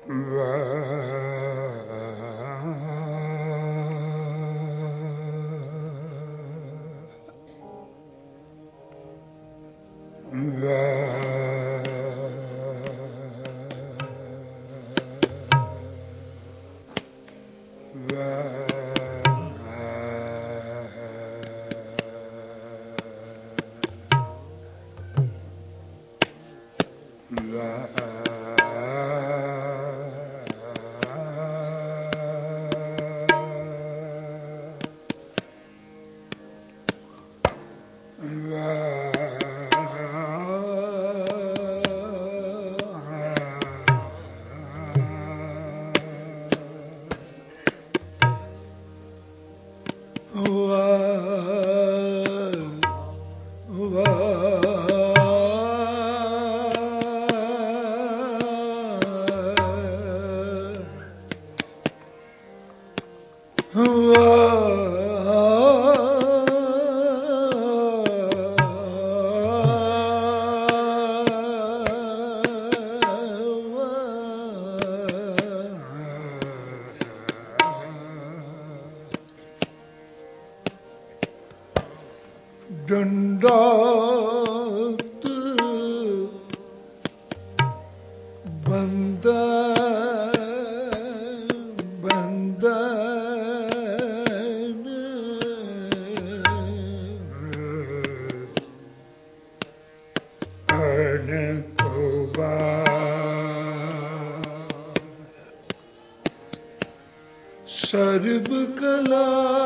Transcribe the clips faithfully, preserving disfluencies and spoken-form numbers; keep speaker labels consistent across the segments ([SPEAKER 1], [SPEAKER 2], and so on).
[SPEAKER 1] ਸਰਬ ਕਲਾ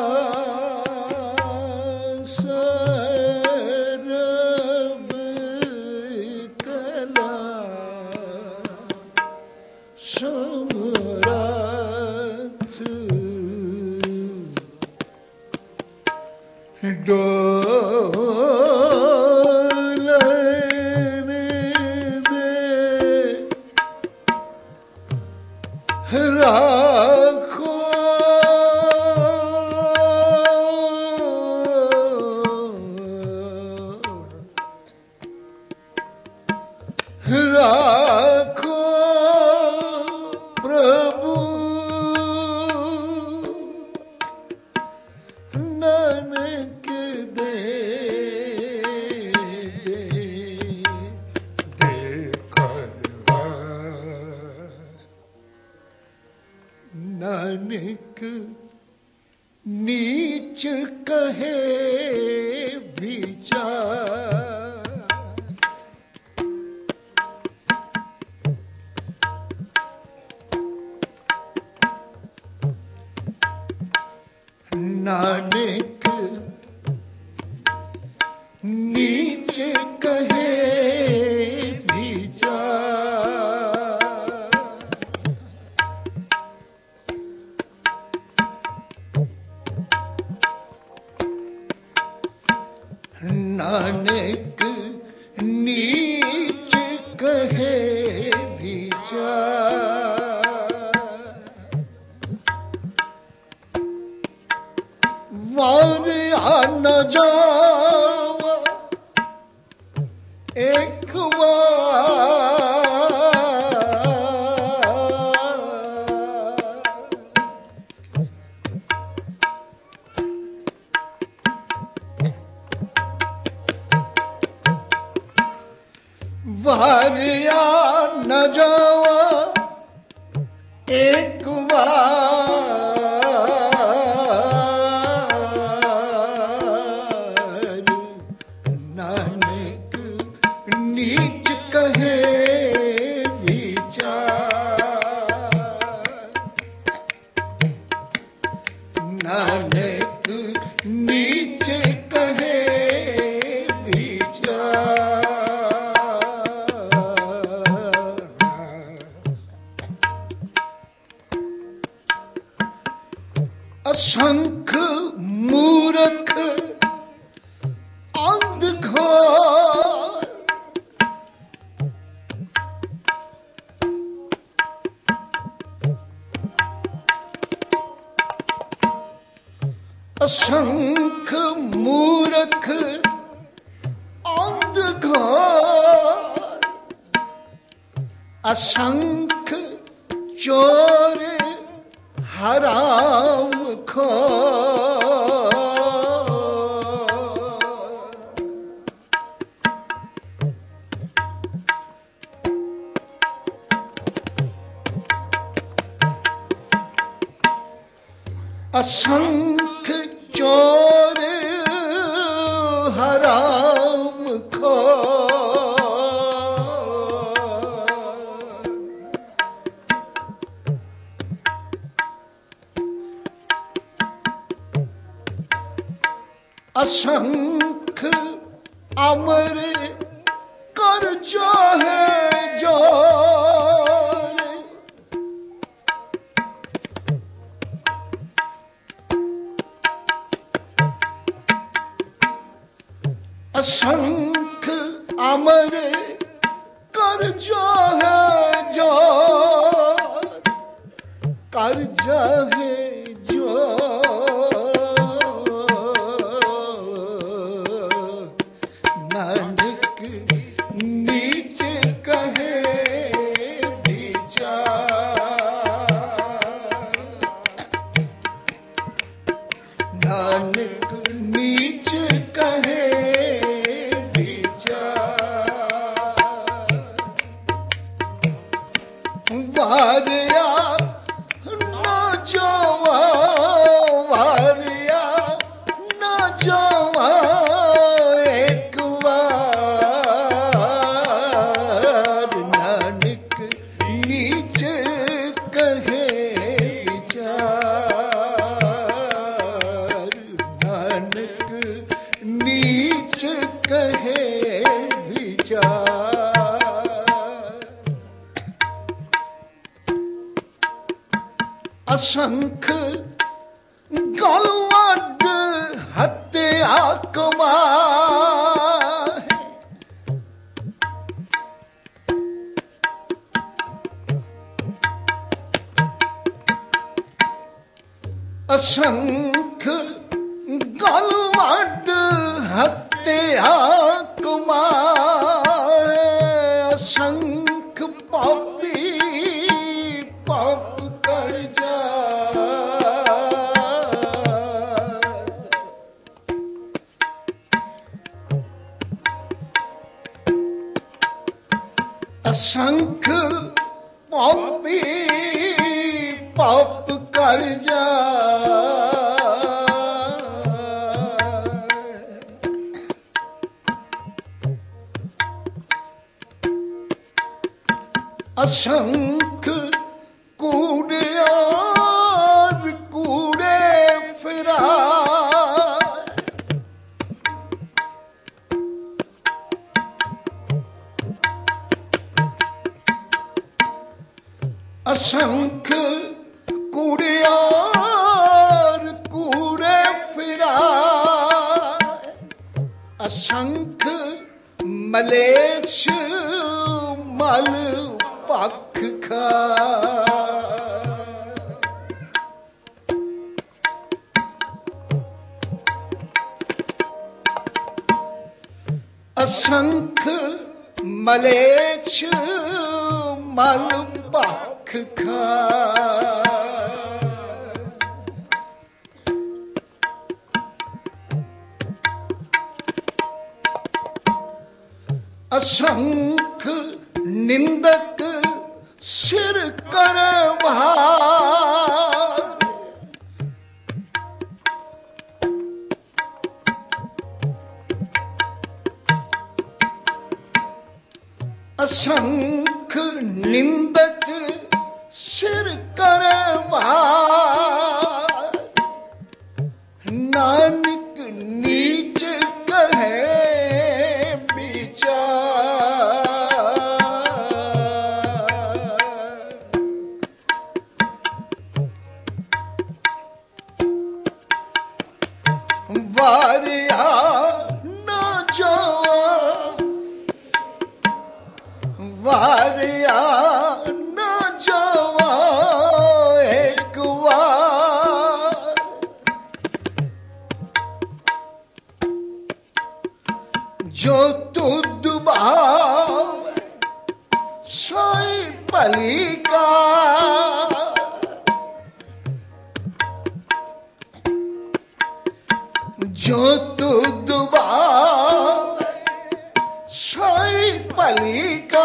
[SPEAKER 1] ਸਰਬ ਕਲਾ ਸਮਰੱਥ ਡੋਲਣ ਦੇ ਰਾਖੋ ਰਾਖੋ ਪ੍ਰਭੂ ਨਾਨਕ ਦੇ ਦੇ ਦੇ ਕਰਵਾ ਨਾਨਕ ਨੀਚ ਕਹੇ ਵਿਚਾਰ ਨਾਨਕ ਨੀਚ ਕਹੇ ਵਿਚਾਰ ਨਾਨਕ ਨੀਚ ਕਹੇ ਵਿਚਾਰ ਵਾਰਿਆ ਨ ਜਾਵਾ ਇੱਕ ਵਾਰਿਆ ਨ ਜਾਵਾ ਇੱਕ ਵਾਰ ਨਾਨਕ ਨੀਚ ਕਹੇ ਵਿਚਾਰ ਨਾਨਕ ਨੀਚ ਕਹੇ ਅਸੰਖ ਮੂਰਖ ਅੰਧਕਾਰ ਅਸੰਖ ਮੂਰਖ ਅੰਧਕਾਰ ਅਸੰਖ चोर हराम खोर असंख चोर हराम खोर असंख अमर कर जो है जोर असंख अमर कर जो है जोर कर जो है नानक नीच कहे विचार नानक नीच कहे विचार वारिया न जोवा वारिया न जोवा असंख गलवड हत्या कमाए असंख गलवड हत्या कमाए असंख पापी पाप कर जा असंख पापी पाप कर जा असंख कूड़े और कूड़े फिरा असंख कूड़े और कूड़े फिरा असंख मलेच्छ मल पख खा असंख मलेच्छ मल पख खा असंख निंदक सिर कर भार असंख निंदक सिर कर भार नानक नीच कहे वारिया न जोवा वारिया न जोवा एक बार जो तुद भाव सोई पली का जो तुदबा सोई पलिका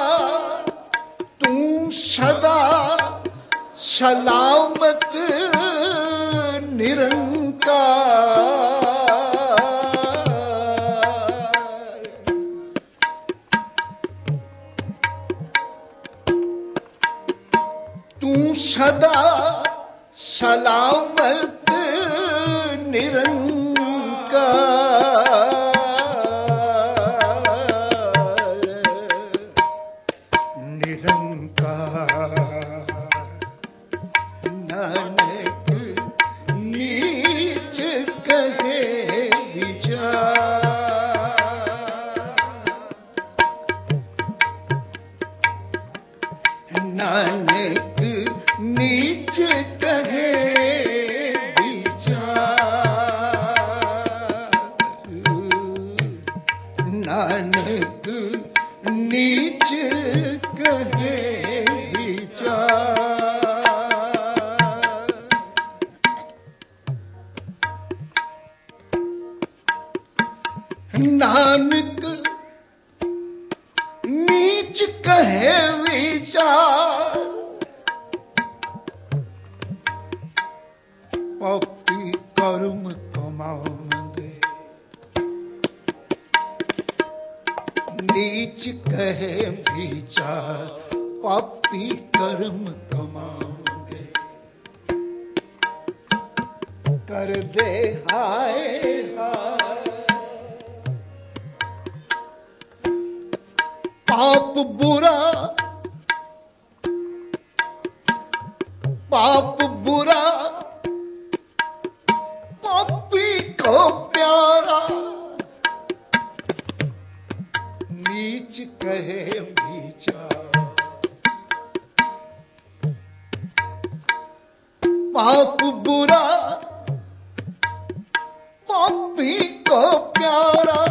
[SPEAKER 1] तू सदा सलामत निरंकार। तू सदा सलामत निरंकार। निरंकार नानक नीच कहे विचार। नानक नीच कहे विचार। नानक नीच कहे विचार। नानक नीच कहे विचार। पापी कर्म कमाउंदे नीच कहे विचार। पापी कर्म कमाउंदे कर दे हाय हाय। पाप बुरा पाप बुरा पापी को प्यारा। नीच कहे विचार। पाप बुरा पापी को प्यारा।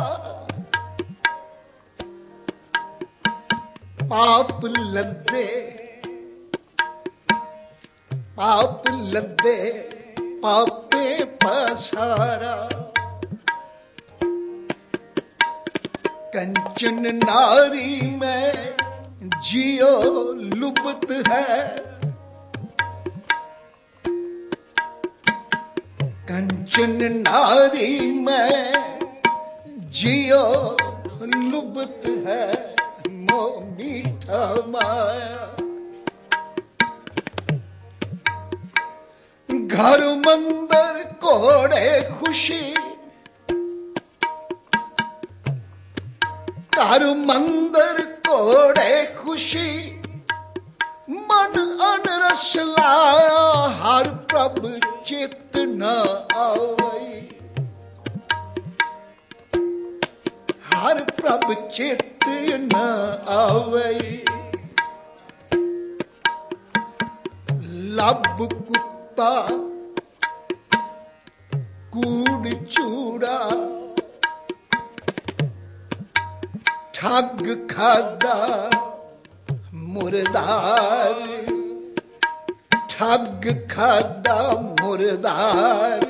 [SPEAKER 1] पाप लद्दे पाप लद्दे पापे पसारा। कंचन नारी में जियो लुप्त है। कंचन नारी में जियो लुप्त है। मो मीठा माया घर मंदिर कोड़े खुशी। घर मंदिर कोड़े खुशी। मन अनरस लाया हर प्रभ चित न आवई। हर प्रभ चित न आवई। लब कुत्ता कूड़ चूड़ा ठग खादा मुर्दार। ठग खादा मुर्दार।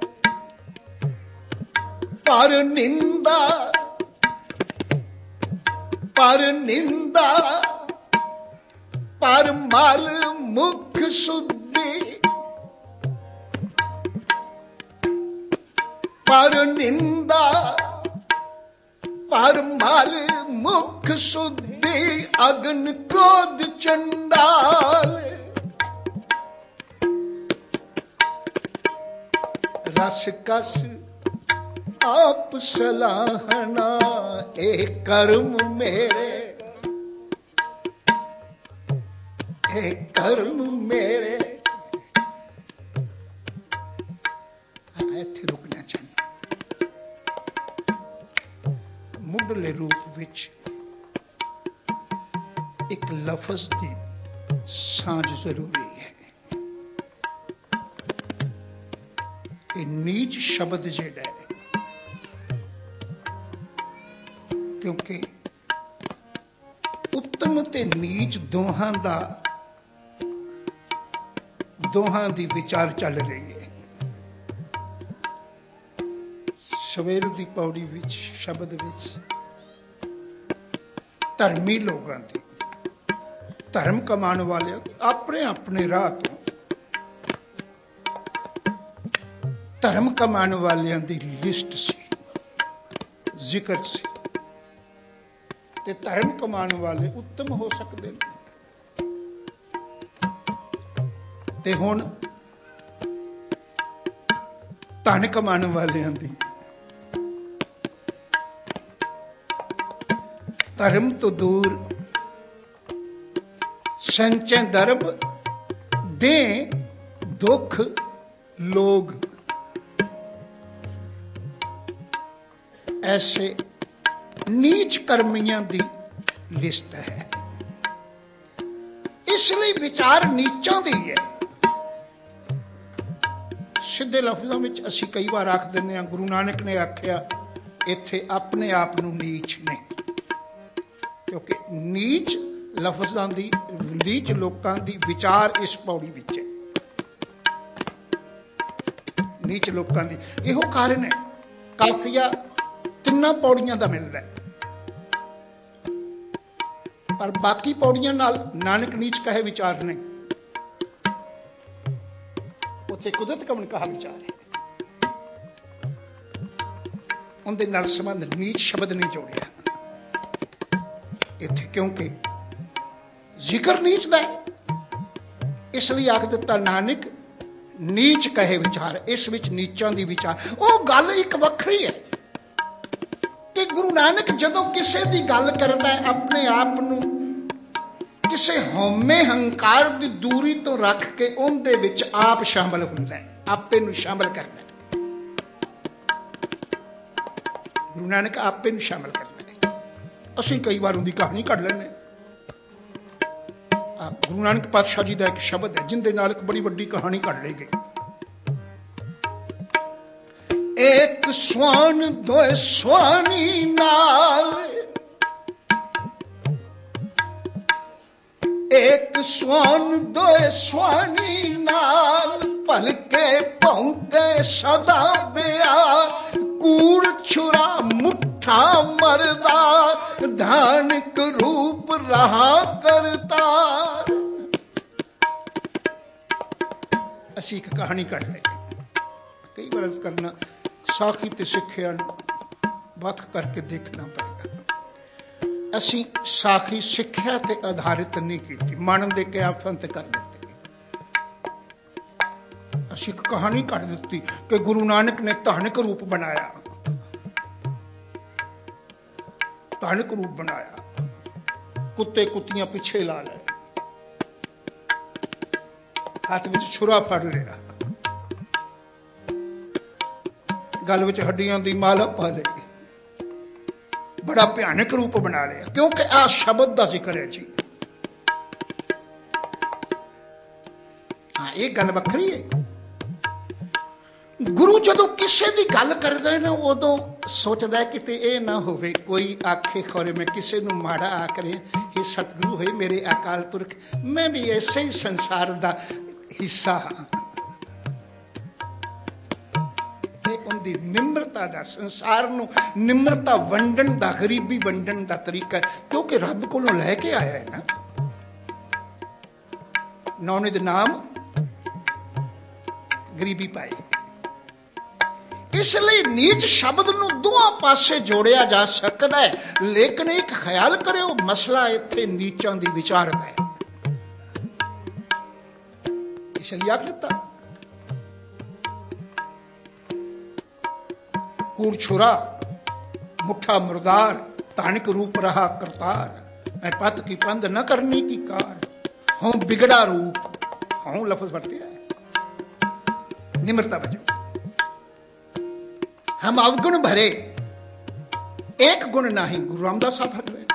[SPEAKER 1] पर निंदा पर निंदा पर माल मुख शुद्धि। पर निंदा पर माल मुख शुद्धि। अग्न क्रोध चंडाल। रस कस आप सलाहना। ए कर्म मेरे ए कर्म मेरे। ਇੱਥੇ ਰੁਕਣਾ ਚਾਹੁੰਦਾ। ਮੁੱਢਲੇ ਰੂਪ ਵਿੱਚ ਇੱਕ ਲਫ਼ਜ਼ ਦੀ ਸਾਂਝ ਜ਼ਰੂਰੀ ਹੈ। ਇਹ ਨੀਚ ਸ਼ਬਦ ਜਿਹੜਾ ਹੈ ਕਿਉਂਕਿ ਉੱਤਮ ਤੇ ਨੀਚ ਦੋਹਾਂ ਦਾ ਦੋਹਾਂ ਦੀ ਵਿਚਾਰ ਚੱਲ ਰਹੀ ਹੈ। ਸਵੇਰ ਦੀ ਪੌੜੀ ਵਿੱਚ ਸ਼ਬਦ ਵਿੱਚ ਧਰਮੀ ਲੋਕਾਂ ਦੀ, ਧਰਮ ਕਮਾਉਣ ਵਾਲਿਆਂ ਦੀ ਆਪਣੇ ਆਪਣੇ ਰਾਹ ਤੋਂ ਧਰਮ ਕਮਾਉਣ ਵਾਲਿਆਂ ਦੀ ਲਿਸਟ ਸੀ, ਜ਼ਿਕਰ ਸੀ। ਤੇ ਧਰਮ ਕਮਾਉਣ ਵਾਲੇ ਉੱਤਮ ਹੋ ਸਕਦੇ ਨੇ। ਤੇ ਹੁਣ ਧਨ ਕਮਾਉਣ ਵਾਲਿਆਂ ਦੀ, ਧਰਮ ਤੋਂ ਦੂਰ ਸੰਚੈ ਦਰਬ ਦੇ ਦੁੱਖ ਲੋਗ, ऐसे नीच कर्मियों की लिस्ट है। इसलिए विचार नीचों की है। सीधे लफ्ज़ों में असी कई बार आख देने हैं, गुरु नानक ने आख्या इत्थे अपने आप नूं नीच ने, क्योंकि नीच लफ्ज़ों की, नीच लोगों की विचार इस पौड़ी विच है। नीच लोगों की इहो कारण है। काफिया तिन्ना पौड़ियां दा मिलदा है, पर बाकी पौड़ियां नाल नानक नीच कहे विचार नहीं। उत्थे कुदरत कमन कहा विचार है, उनदे नाल संबंध नीच शब्द नहीं जोड़िया इत्थे, क्योंकि जिक्र नीच दा है। इसलिए आख दिता नानक नीच कहे विचार। इस विच नीचां दी विचार वो गल एक वखरी है कि गुरु नानक जदों किसी की गल करता है, अपने आप नूं किसी हौमे हंकार की दूरी तो रख के उनदे विच आप शामिल हुंदा है, आपे नूं शामिल करता है। गुरु नानक आपे नूं शामिल करता है। असीं कई बार उनकी कहानी कढ़ लैंदे। गुरु नानक पातशाह जी का एक शब्द है जिंदे नाल एक बड़ी वड्डी कहानी कढ़ ली गई। एक स्वान दो स्वानी नाल, एक स्वान दो स्वानी नाल, भलके भौंके सदा बिया, कूड़ छुरा मुठा मरदा, धानक रूप रहा करता। असी एक कहानी कढ़ ले, कई बार करना साखी ते सिक्ख्या वख करके देखना पड़ेगा। असी साखी सिक्ख्या ते आधारित नहीं की, मन दे के आफंत कर देते। असी एक कहानी कढ़ दी कि गुरु नानक ने धानक रूप बनाया, धानक रूप बनाया, कुत्ते कुत्तियां पिछे ला ले, हाथ में छुरा फड़ लिया, गल विच हड्डियां दी माला पा ली, बड़ा भयानक रूप बना लिया, क्योंकि आ शब्द का जिक्र है जी। हाँ, ये गल वखरी है। गुरु जदों किसी की गल करदा है ना, उदों सोचदा है किते ये ना होवे कोई आखे खौरे मैं किसी नूं माड़ा आखरे, हे सतगुरु होए मेरे अकाल पुरख, मैं भी ऐसे ही संसार दा हिस्सा हाँ। उनकी निम्रता का, संसार नूं निम्रता वंडन का, गरीबी वंडन का तरीका, क्योंकि रब कोलों लैके आया है ना। नौने दे नाम गरीबी पाई। इसलिए नीच शब्द नूं दोवां पासे जोड़िया जा सकता है, लेकिन एक ख्याल करियो मसला इत्थे नीचां दी विचार दा है। इसलिए आख दिता कूड़ छुरा मुठा मुर्दार, तानिक रूप रहा करतार, मैं पत की पंद न करनी की कार, हूं बिगड़ा रूप, हूं लफ्ज बढ़ते है निम्रता बजो। हम अवगुण भरे एक गुण नहीं, गुरु रामदास साहब हट रहे।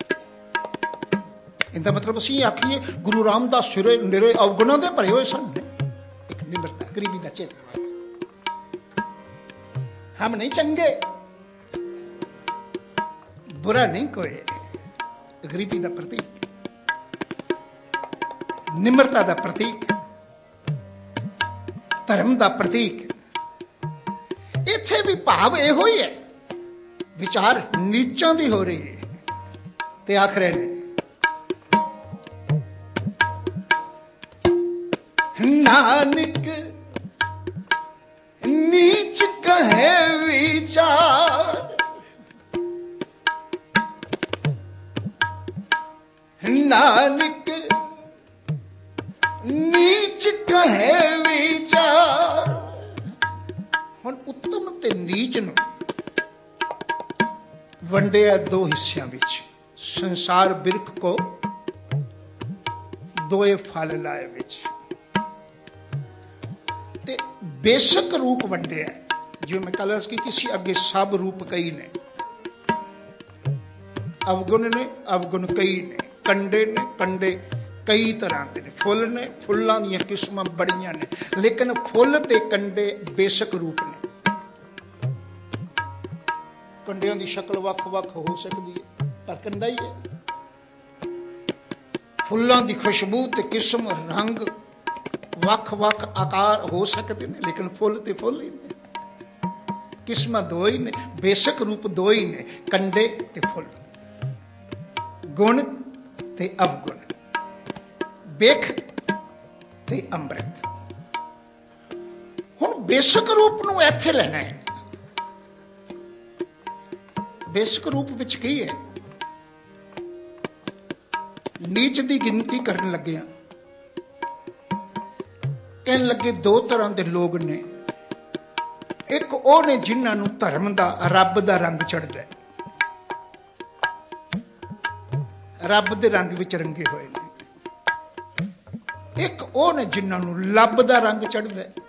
[SPEAKER 1] इनका मतलब असी आखिए गुरु रामदास सिरे निरे अवगुणों के भरे हुए सन। एक निम्रता, गरीबी का चेहरा, हम नहीं चंगे, बुरा नहीं कोई, गरीबी का प्रतीक, निम्रता का प्रतीक, धर्म का प्रतीक। ਇੱਥੇ ਵੀ ਭਾਵ ਇਹੋ ਹੀ ਹੈ, ਵਿਚਾਰ ਨੀਚਾਂ ਦੀ ਹੋ ਰਹੀ ਹੈ। ਤੇ ਆਖ ਰਹੇ ਨੇ ਨਾਨਕ नीच कहे विचार, नानक नीच कहे विचार। हुण उत्तम ते नीच नूं वंडिया दो हिस्सियां विच, संसार बिरख को दोए फल लाए विच। बेसक रूप वंडे है, जो मैं कल की किसी अगे सब रूप कई ने, अवगुण ने अवगुण कई ने, कंडे ने कंडे कई तरह के ने, फुल ने फुलों दी किस्मां बड़ियां ने, लेकिन फुल ते कंडे बेसक रूप ने। कंडियां दी शक्ल वख वख हो सकती है पर कंडा ही है। फुलों की खुशबू ते किस्म रंग वख वख आकार हो सकते हैं, लेकिन फुल ते फुल ही ने, किस्म दो ही ने, बेसक रूप दो ही ने, कंडे ते फुल, गुण ते अवगुण, बेख ते अमृत। हुण बेसक रूप नूं इत्थे लेना है। बेसक रूप विच की है? नीच दी गिनती करन लगे हां। कहन लगे दो तरह के लोग ने, एक वो ने जिन्होंने धर्म का रब का रंग चढ़ता है, रब के रंग विच रंगे हुए ने। एक वो ने जिन्होंने लब का रंग चढ़ता है,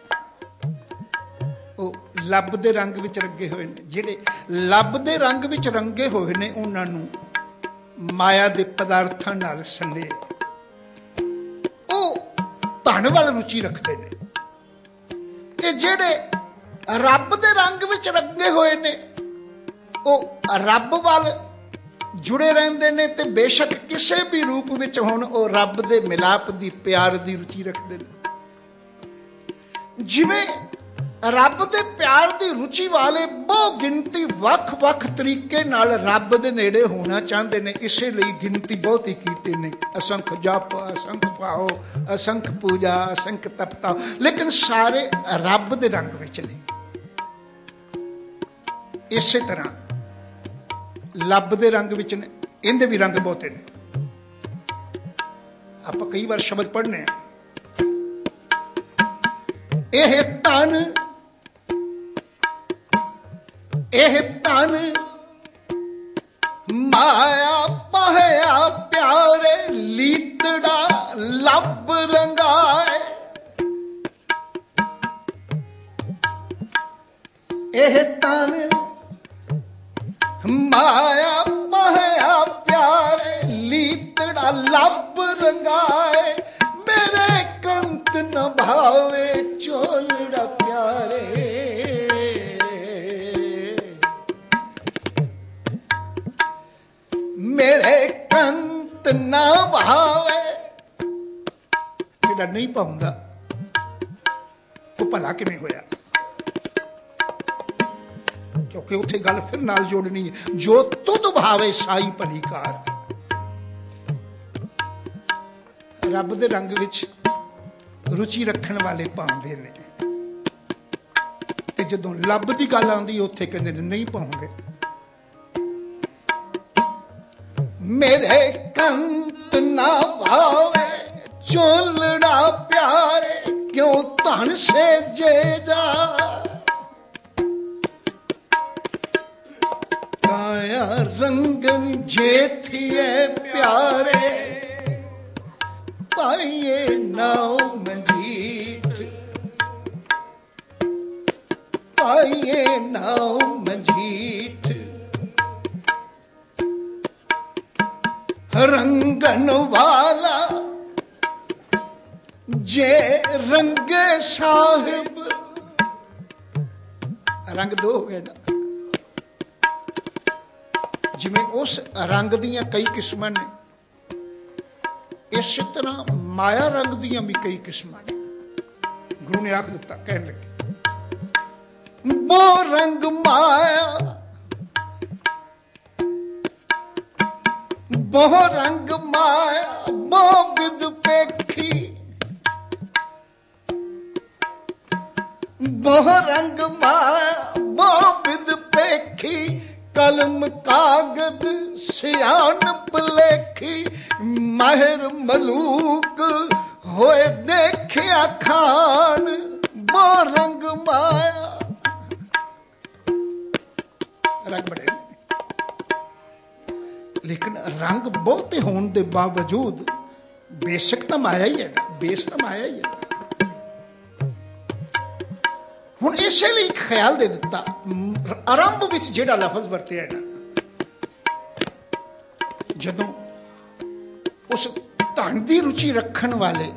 [SPEAKER 1] वो लब के रंग विच रंगे हुए ने। जिहड़े लब के रंग विच रंगे हुए ने उन्होंने माया के पदार्थों नाल सले, धन वाल रुचि रखते हैं। ते जेड़े रब दे रंग विच रंगे हुए ने वो रब वाल जुड़े रहंदे ने, ते बेशक किसी भी रूप विच होण वो रब दे मिलाप दी प्यार दी रुचि रखते हैं। जिवें रब दे प्यार दी रुचि वाले बहु गिनती वख वख तरीके नाल रब दे नेड़े होना चाहते हैं, इसे लिए गिनती बहुत ही कीती ने, असंख जप, असंख पाओ, असंख पूजा, असंख तपता, लेकिन सारे रब दे रंग विच ने। इसे तरह लब दे रंग विच ने, इहदे भी रंग बहुते ने। आपां कई बार शब्द पढ़ने, एह तन एह तन माया पहया प्यारे, लीतड़ा लब रंगाए। एह तन माया पहया प्यारे, लीतड़ा लब रंगाए। मेरे कंत न भावे चोलड़ा प्यारे, मेरे कंत ना भावे। जेड़ा नहीं पाउंदा वो भला किवें होया, क्योंकि उत्थे गल फिर नाल जोड़नी है, जो तुद भावे साई भली कार। रब दे रंग विच रुचि रखण वाले पाउंदे ने, ते जदों लब दी गल आउंदी उत्थे कहंदे ने नहीं पाउंदे। मेरे कंत ना भावे चोलड़ा प्यारे, क्यों धन से जे जा। काया रंगन जे थिए प्यारे, पाइए नाव मंजीठ, पाइए नाव मंजीठ। रंगन वाला जे रंगे साहिब, रंग दो हो गए ना। जिवें उस रंग दियां कई किस्मां ने, इस तरह माया रंग दियां भी कई किस्मां ने। गुरु ने आख दिता, कहने लगे बो रंग माया, बो रंग माया बो बिद पेखी, बो रंग माया बो बिद पेखी, कलम कागद सियानप लेखी, माहिर मलूक होए देखिया खान, बो रंग माया। रंग बड़े, लेकिन रंग बहुते होने के बावजूद बेशक तो माया ही है ना, बेस तो माया ही है। हुण इसे लिए ख्याल दे दिता, आरंभ विच जिहड़ा लफज वरतिया है ना, जदों उस धन की रुचि रखण वाले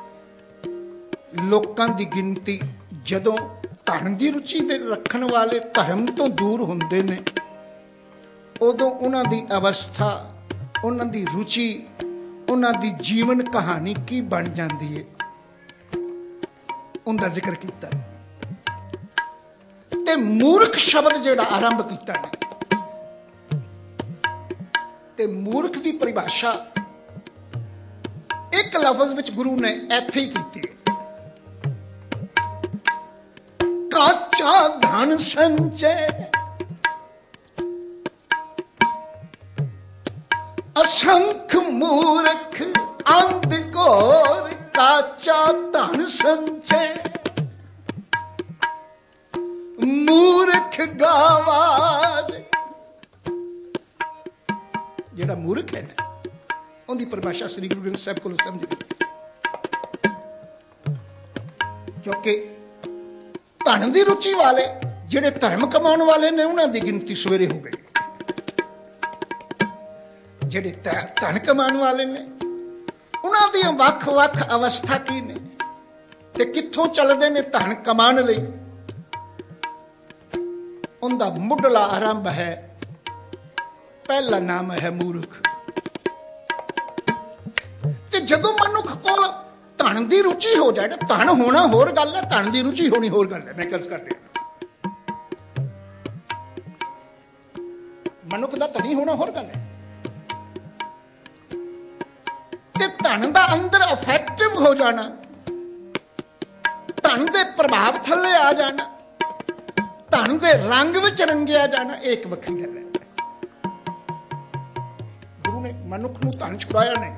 [SPEAKER 1] लोकां दी गिनती, जदों धन की रुचि दे रखण वाले धर्म तो दूर हुंदे ने, उदों उन्हां दी अवस्था, उन्हां दी रुचि, उन्हां दी जीवन कहानी की बन जाती है, उनका जिक्र किया। ते मूर्ख शब्द जिहड़ा आरंभ किया ने, ते मूर्ख की परिभाषा एक लफज विच गुरु ने इत्थे ही की, काचा धन संचय असंख मूर्ख अंध घोर, काचा धन संचय मूर्ख गावार। जिहड़ा मूर्ख है ना, उनकी परिभाषा श्री गुरु ग्रंथ साहिब को समझ गए, क्योंकि धन की रुचि वाले जिहड़े धर्म कमाने वाले ने, उन्हां दी गिनती सवेरे हो गई। जिहड़े धन कमाने वाले ने, उन्हां दी वख वख अवस्था की ने, ते कित्थों चलदे ने धन कमान लई, उनका मुढ़ला आरंभ है, पहला नाम है मूर्ख। ते जदों मनुख कोल धन की रुचि हो जाए, धन होना होर गल है, धन की रुचि होनी होर गल है। मैं कर्ज कर दिया, मनुख का धनी होना होर गल है, ते धन का अंदर अफेक्टिव हो जाना, धन के प्रभाव थले आ जाना, धन के रंग विच रंगिया जाना, एक वखरी गल है। गुरु ने मनुख नूं धन छुड़ाया नहीं,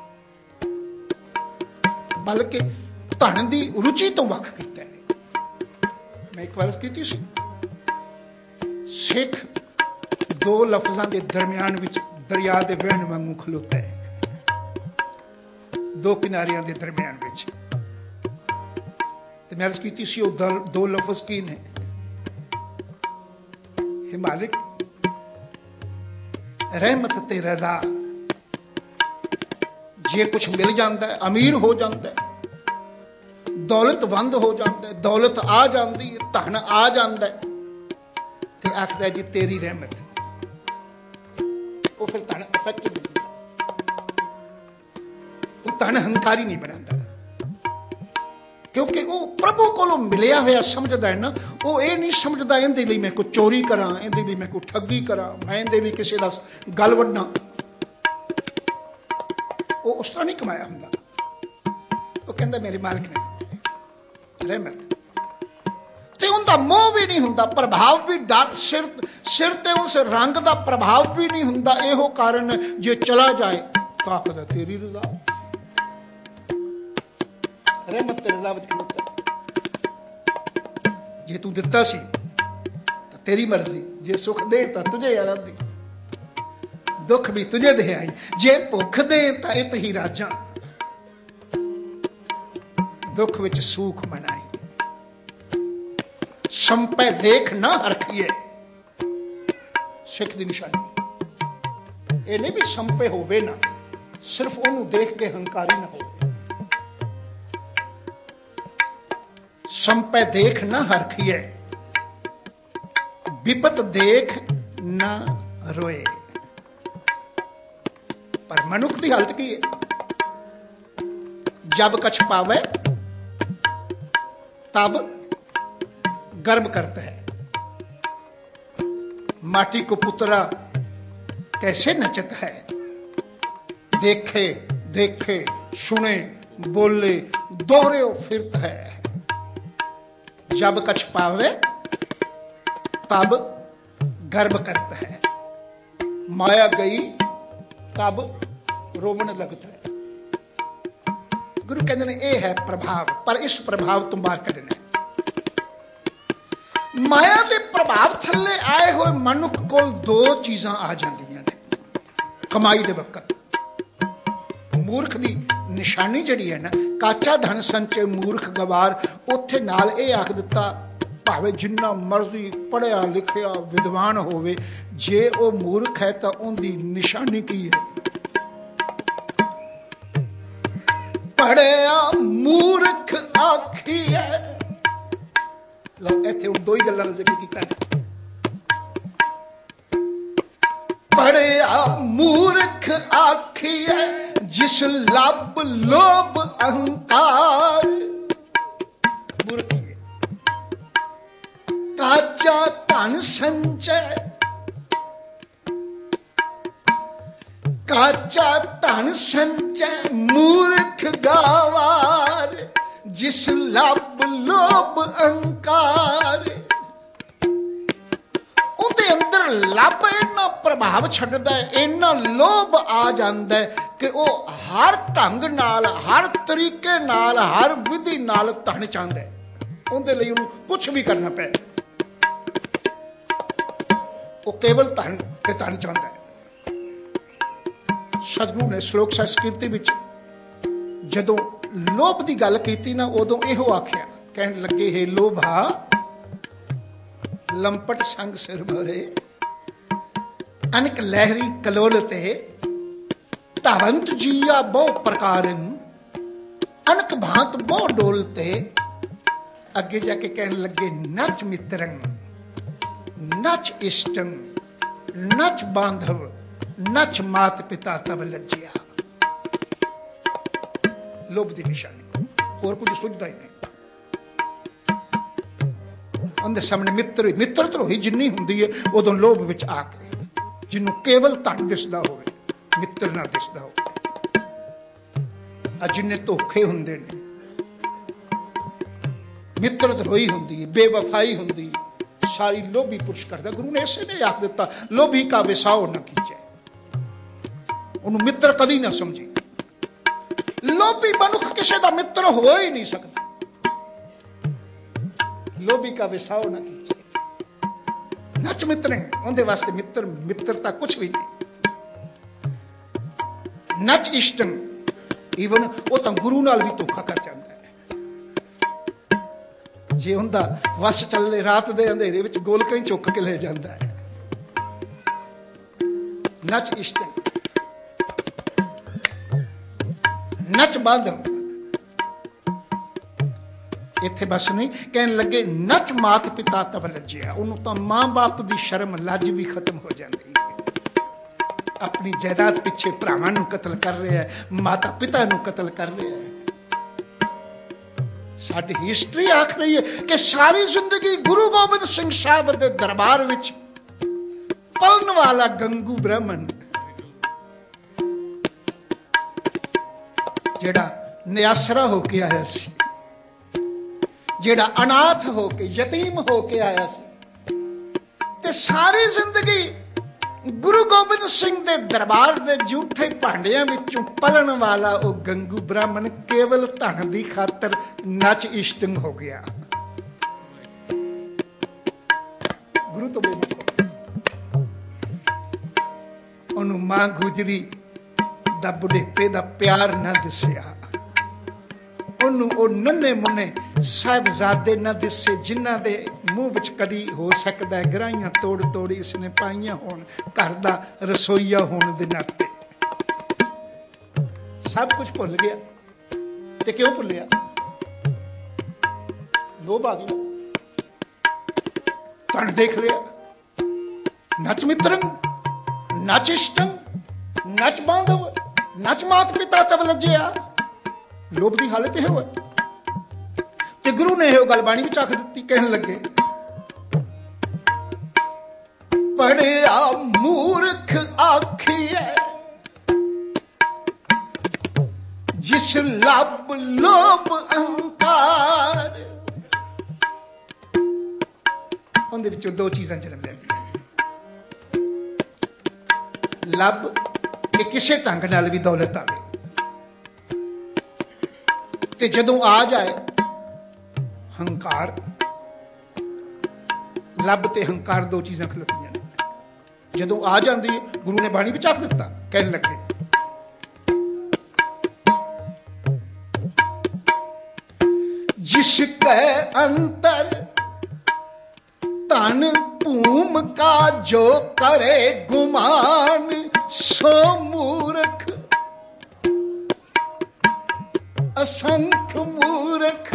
[SPEAKER 1] बल्कि धन की रुचि तो वख किया है। मैं एक बार की सी, सिख दो लफ्जां के दरम्यान विच दरिया के वहण वांगू खलोता है, दो किनारियां के दरम्यान विच। मैं अर्ज की सी, दो लफ्ज की ने, मालिक रहमत ते रजा। जे कुछ मिल जाता है, अमीर हो जाता है, दौलतवंद हो जाता है, दौलत आ जाती है, धन आ जाता है, ते आखदा जी तेरी रहमत, वो फिर धन इफेक्टिव नहीं, वो धन हंकारी नहीं बनाता, क्योंकि वो प्रभु को मिलिया हुआ समझदा है ना। वो ये नहीं समझदा इहदे लई मैं कोई चोरी करा, इहदे लई मैं कोई ठगी करा, मैं इहदे लई किसी दा गल वड्डा, वो उस तरह नहीं कमाया हुंदा। वो कहंदा मेरे मालिक ने रहमत, ते उनका मोह भी नहीं हुंदा, प्रभाव भी डर सिर सिर ते उस रंग का प्रभाव भी नहीं हुंदा। इहो कारण जे चला जाए तो आखदा तेरी रज़ा, रहमत ते रज़ा विच खलोता। जे तू दिता सी तो तेरी मर्जी, जे सुख दे तो तुझे आराधी, दुख भी तुझे दे आई, जे भुख दे तो इत ही राजा, दुख विच सूख मनाई। संपै देख ना हरखिए, सिख दी निशानी ये नहीं भी संपे होवे ना, सिर्फ ओनू देख के हंकारी ना हो। संपै देख ना हरखिए, विपत देख ना रोए। पर मनुख की हालत की है, जब कछ पावे तब गर्व करता है, माटी को पुतरा कैसे नचत है, देखे देखे सुने बोले दोहरे फिरत है। जब कछ पावे तब गर्व करता है, माया गई तब रोवन लगता है। गुरु कहते हैं यह है प्रभाव, पर इस प्रभाव तो बाहर कढ़ना। माया के प्रभाव थले आए हुए मनुख को दो चीज़ां आ जांदियां ने कमाई दे वक्त। मूर्ख की निशानी जिहड़ी है ना, काचा धन संचय मूर्ख गवार। उत्थे नाल यह आख दिता भावे जिन्ना मर्जी पढ़िया लिखिया विद्वान होवे, जे वो मूर्ख है तो उनकी निशानी की है? पढ़िया मूर्ख आखी है। लो इत्थे हुण दो ही गल्लां दा जिक्र कीता। पढ़िया मूर्ख आखी है जिस लब लोभ अहंकार। मूर्ख है। काचा धन संचय, काचा धन संचय मूर्ख गवार, जिस लब लोभ अहंकार। ਉਹਦੇ ਅੰਦਰ ਲੱਭ ਇੰਨਾ ਪ੍ਰਭਾਵ ਛੱਡਦਾ ਹੈ, ਇੰਨਾ ਲੋਭ ਆ ਜਾਂਦਾ ਹੈ ਕਿ ਉਹ ਹਰ ਢੰਗ ਨਾਲ, ਹਰ ਤਰੀਕੇ ਨਾਲ, ਹਰ ਵਿਧੀ ਨਾਲ ਧਨ ਚਾਹੁੰਦਾ ਹੈ। ਉਹਦੇ ਲਈ ਉਹਨੂੰ ਕੁਛ ਵੀ ਕਰਨਾ ਪਏ, ਉਹ ਕੇਵਲ ਧਨ ਤੇ ਧਨ ਚਾਹੁੰਦਾ ਹੈ। ਸਤਿਗੁਰੂ ਨੇ ਸ਼ਲੋਕ ਸੰਸਕ੍ਰਿਤੀ ਵਿੱਚ ਜਦੋਂ ਲੋਭ ਦੀ ਗੱਲ ਕੀਤੀ ਨਾ, ਉਦੋਂ ਇਹੋ ਆਖਿਆ, ਕਹਿਣ ਲੱਗੇ ਹੈ ਲੋਭਾ लंपट संग सिर भरे, अनक लहरी कलोल ते, धावंत जिया बहु प्रकारन, अनक भांत बहु डोलते। अगे जाके कहने लगे नच मित्रं, नच इष्टं, नच बांधव, नच मात पिता तब लज्जिया। लोभ दी निशानी, और कुछ सुझदा ही नहीं। ਉਹਦੇ ਸਾਹਮਣੇ ਮਿੱਤਰ ਮਿੱਤਰ ਧਰੋਹੀ ਜਿੰਨੀ ਹੁੰਦੀ ਹੈ, ਉਦੋਂ ਲੋਭ ਵਿੱਚ ਆ ਕੇ ਜਿਹਨੂੰ ਕੇਵਲ ਧਨ ਦਿਸਦਾ ਹੋਵੇ, ਮਿੱਤਰ ਨਾ ਦਿਸਦਾ ਹੋਵੇ। ਆ ਜਿੰਨੇ ਧੋਖੇ ਹੁੰਦੇ ਨੇ, ਮਿੱਤਰ ਧਰੋਹੀ ਹੁੰਦੀ ਹੈ, ਬੇਵਫਾਈ ਹੁੰਦੀ, ਸਾਰੀ ਲੋਭੀ ਪੁਰਸ਼ ਕਰਦਾ। ਗੁਰੂ ਨੇ ਇਸੇ ਨੇ ਆਖ ਦਿੱਤਾ ਲੋਭੀ ਕਾ ਵਿਸਾਓ ਨਾ ਕੀਜੈ, ਉਹਨੂੰ ਮਿੱਤਰ ਕਦੀ ਨਾ ਸਮਝੀ। ਲੋਭੀ ਮਨੁੱਖ ਕਿਸੇ ਦਾ ਮਿੱਤਰ ਹੋ ਹੀ ਨਹੀਂ ਸਕਦਾ। लोभी का विसाव ना कीजिए। नच मित्र, उनके वास्ते मित्र मित्रता कुछ भी नहीं। नच इष्टं, इवन वो तो गुरु नाल भी धोखा कर जाता है। जे उनका वस चले रात दे अंधेरे विच गोलकां ही चुक के ले जाता है। नच इष्टं, नच बांधव। ਇੱਥੇ ਬਸ ਨਹੀਂ, ਕਹਿਣ ਲੱਗੇ ਨਚ ਮਾਤ ਪਿਤਾ ਤਬ ਲੱਜਿਆ। ਉਹਨੂੰ ਤਾਂ ਮਾਂ ਬਾਪ ਦੀ ਸ਼ਰਮ ਲੱਜ ਵੀ ਖਤਮ ਹੋ ਜਾਂਦੀ ਹੈ। ਆਪਣੀ ਜਾਇਦਾਦ ਪਿੱਛੇ ਭਰਾਵਾਂ ਨੂੰ ਕਤਲ ਕਰ ਰਿਹਾ ਹੈ, ਮਾਤਾ ਪਿਤਾ ਨੂੰ ਕਤਲ ਕਰ ਰਿਹਾ ਹੈ। ਸਾਡੀ ਹਿਸਟਰੀ ਆਖ ਰਹੀ ਹੈ ਕਿ ਸਾਰੀ ਜ਼ਿੰਦਗੀ ਗੁਰੂ ਗੋਬਿੰਦ ਸਿੰਘ ਸਾਹਿਬ ਦੇ ਦਰਬਾਰ ਵਿੱਚ ਪਲਣ ਵਾਲਾ ਗੰਗੂ ਬ੍ਰਾਹਮਣ, ਜਿਹੜਾ ਨਿਆਸਰਾ ਹੋ ਕੇ ਆਇਆ ਸੀ, ਜਿਹੜਾ ਅਨਾਥ ਹੋ ਕੇ ਯਤੀਮ ਹੋ ਕੇ ਆਇਆ ਸੀ, ਤੇ ਸਾਰੀ ਜ਼ਿੰਦਗੀ ਗੁਰੂ ਗੋਬਿੰਦ ਸਿੰਘ ਦੇ ਦਰਬਾਰ ਦੇ ਝੂਠੇ ਭਾਂਡਿਆਂ ਵਿੱਚੋਂ ਪਲਣ ਵਾਲਾ ਉਹ ਗੰਗੂ ਬ੍ਰਾਹਮਣ ਕੇਵਲ ਧਨ ਦੀ ਖਾਤਰ ਨਚ ਇਸ਼ਟੰਗ ਹੋ ਗਿਆ। ਗੁਰੂ ਤੋਂ ਬੇਮਤਲਬ ਉਹਨੂੰ ਮਾਂ ਗੁਜਰੀ ਦਾ ਬੁਢੇਪੇ ਦਾ ਪਿਆਰ ਨਾ ਦਿਸਿਆ। ਉਹਨੂੰ ਉਹ ਨੰਨੇ ਮੁੰਨੇ ਸਾਹਿਬਜ਼ਾਦੇ ਨਾ ਦਿਸੇ, ਜਿਨ੍ਹਾਂ ਦੇ ਮੂੰਹ ਵਿੱਚ ਕਦੀ ਹੋ ਸਕਦਾ ਗਰਾਹੀਆਂ ਤੋੜ ਤੋੜੀ ਇਸਨੇ ਪਾਈਆਂ ਹੋਣ, ਘਰ ਦਾ ਰਸੋਈਆ ਹੋਣ ਦੇ ਨਾਤੇ। ਸਭ ਕੁਝ ਭੁੱਲ ਗਿਆ। ਤੇ ਕਿਉਂ ਭੁੱਲਿਆ? ਲੋਭ ਆ ਗਿਆ। ਧਨ ਦੇਖ ਲਿਆ। ਨਚ ਮਿੱਤਰੰ, ਨਚ ਇਸ਼ਟੰ, ਨਚ ਬਾਂਧਵ, ਨਚ ਮਾਤ ਪਿਤਾ ਤਬ ਲੱਜਿਆ। ਲੋਭ ਦੀ ਹਾਲਤ ਇਹ ਹੋਏ। ਤੇ ਗੁਰੂ ਨੇ ਇਹੋ ਗੱਲ ਬਾਣੀ ਵਿੱਚ ਆਖ ਦਿੱਤੀ, ਕਹਿਣ ਲੱਗੇ पढ़िया मूर्ख आखिए, जिस लब लोभ अहंकार। उनदे विचों दो चीज़ां जन्म लैंदियां। लब कि किसी ढंग नाल भी दौलत आवे, ते जदों आ जाए हंकार। लब ते हंकार दो चीज़ां खलोतियां ने। जदों आ जाती है, गुरु ने बाणी विच आख दिता, कहन लगे जिसके अंतर तन भूम का जो करे गुमान, सो मूर्ख असंख्य मूर्ख।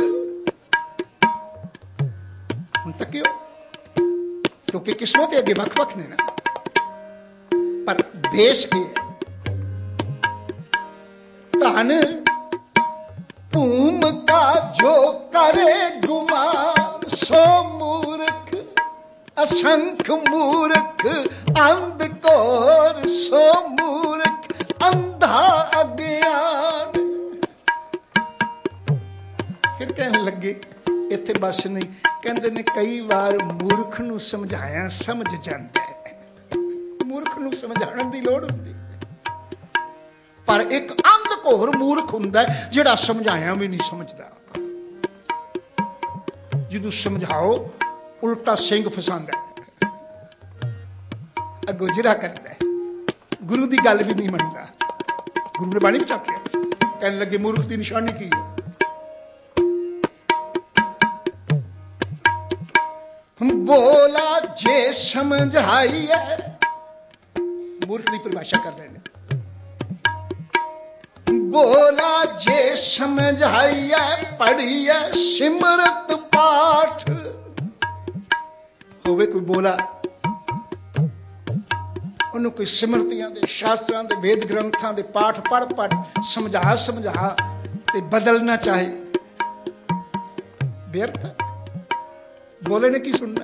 [SPEAKER 1] हुण तक क्यों? क्योंकि किस्मत अगे वख वख ने ना, पर बेस के धन भूम का जो करे गुमान, सो मूर्ख असंख्य मूर्ख। अंधकोर सो मूर्ख अंधा अज्ञान। फिर कहने लगे इत्थे बस नहीं, कहते ने कई बार मूर्ख नूं समझाया समझ जाता है। मूर्ख नूं समझाने की लोड़ होंदी, पर एक अंधकोर मूर्ख हुंदा है जिहड़ा समझाया भी नहीं समझदा। जिदों समझाओ उल्टा सिंह फसांदा है, अगों जिरा करदा है, गुरु की गल भी नहीं मनदा। गुरु ने बाणी विच आखिआ, कहने लगे मूर्ख की निशानी की है? बोला जे समझाई है। मूर्ख की परिभाषा कर रहे हैं। बोला जे समझाई है, पढ़ी है सिमरत पाठ। होवे कोई बोला, उन्होंने कोई सिमरतियां दे शास्त्रां दे वेद ग्रंथां दे पाठ पढ़ पढ़ समझा समझा ते बदलना चाहे, व्यर्थ। बोले ने की सुनना है?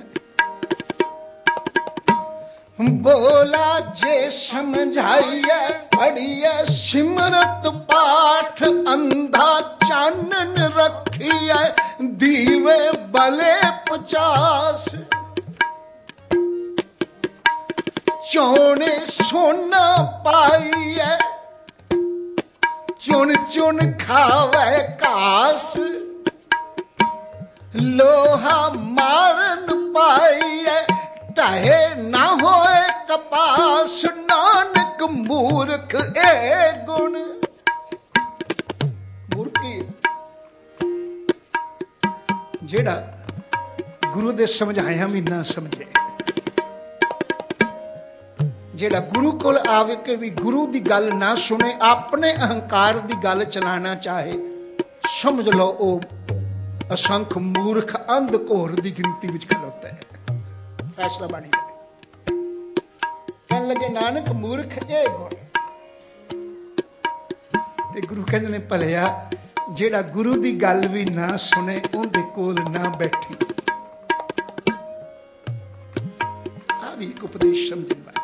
[SPEAKER 1] बोला जे समझाइए, पढ़िए सिमरत पाठ। अंधा चानन रखिए, दीवे बले पचास। चोने सोना पाइए, चुन चुन खावे कास। लोहा मारन पाइए, टाहे ना होए कपास। नानक मूर्ख ए गुण। मूर्खी जेड़ा गुरु दे समझाया भी ना समझे, जेड़ा गुरु कोल आवे के भी गुरु दी गल ना सुने, अपने अहंकार दी गल चलाना चाहे, समझ लो ओ असंख्य मूर्ख अंधकोर दी गिनती विच खलोता है। फैसला बाणी है। कहने लगे नानक मूर्ख ए गुण। ते गुरु कहते ने भलिया जेड़ा गुरु दी गल भी ना सुने, उनदे कोल ना बैठी। आ भी एक उपदेश समझन वाला।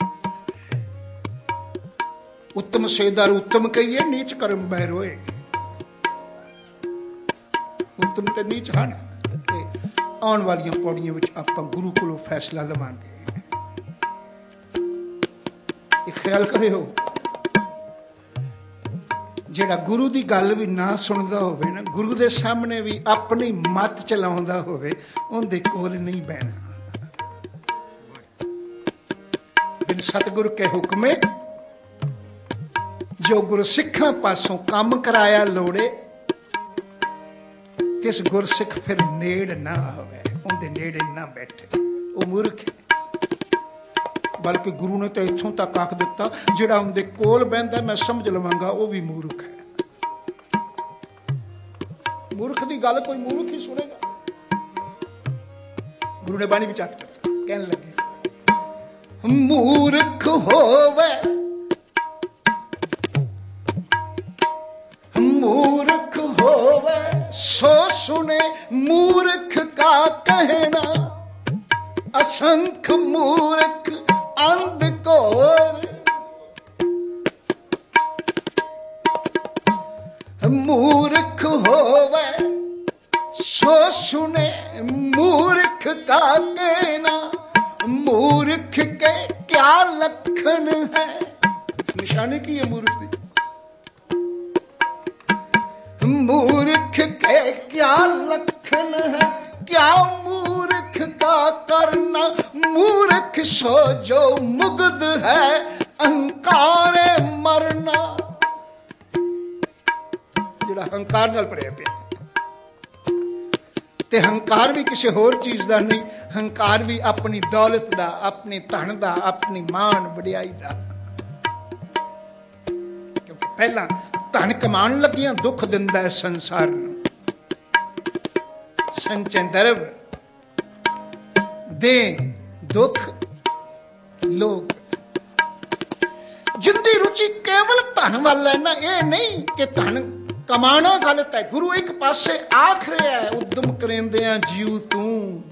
[SPEAKER 1] उत्तम सेदार उत्तम कहिए, नीच कर्म बैरोए। उत्तम ते नीच हन। आने वाली पौड़ियों में आप गुरु को फैसला लवांगे। ख्याल करो, जेड़ा गुरु की गल भी ना सुनता होवे ना, गुरु के सामने भी अपनी मत चलाउंदा होवे, उनदे कोल नहीं बहना। बिन सतगुरु के हुक्मे जो गुरु सिखां पासों काम कराया लोड़े, किस गुरसिख फिर नेड़ ना होवे, उनके नेड़े ना बैठे, वो मूर्ख है। बल्कि गुरु ने तो इत्थों तक आख दिता, जिहड़ा उनके कोल बहंदा मैं समझ लवांगा, वो भी मूर्ख है। मूर्ख की गल कोई मूर्ख ही सुनेगा। गुरु ने बाणी विच आख दिता, कहने लगे मूर्ख होवे, मूर्ख होवे सो सुने, मूर्ख का कहना असंख मूर्ख अंध घोर। मूर्ख होवे सो सुने मूर्ख का कहना, मूर्ख के क्या लक्षण है। निशानी की है मूर्ख की। मूर्ख के क्या लक्षण है, क्या मूर्ख का करना। मूर्ख सो जो मुग्ध है अहंकार मरना। ਜਿਹੜਾ ਹੰਕਾਰ ਨਾਲ ਭਰਿਆ ਪਿਆ ਤੇ ਹੰਕਾਰ ਵੀ ਕਿਸੇ ਹੋਰ ਚੀਜ਼ ਦਾ ਨਹੀਂ, ਹੰਕਾਰ ਵੀ ਆਪਣੀ ਦੌਲਤ ਦਾ, ਆਪਣੇ ਧਨ ਦਾ, ਆਪਣੀ ਮਾਣ ਵਡਿਆਈ ਦਾ। ਕਿਉਂਕਿ ਪਹਿਲਾਂ ਧਨ ਕਮਾਉਣ ਲੱਗਿਆਂ ਦੁੱਖ ਦਿੰਦਾ ਹੈ ਸੰਸਾਰ ਨੂੰ। ਸੰਚੰਦਰਵ ਦੇ ਦੁੱਖ ਲੋਕ। ਜਿੰਦੀ ਰੁਚੀ ਕੇਵਲ ਧਨ ਵੱਲ ਹੈ ਨਾ, ਇਹ ਨਹੀਂ ਕਿ ਧਨ ਕਮਾਣਾ ਗਲਤ ਹੈ। ਗੁਰੂ ਇੱਕ ਪਾਸੇ ਆਖ ਰਿਹਾ ਹੈ, ਉਦਮ ਕਰੇਂਦਿਆਂ ਜੀਉ ਤੂੰ,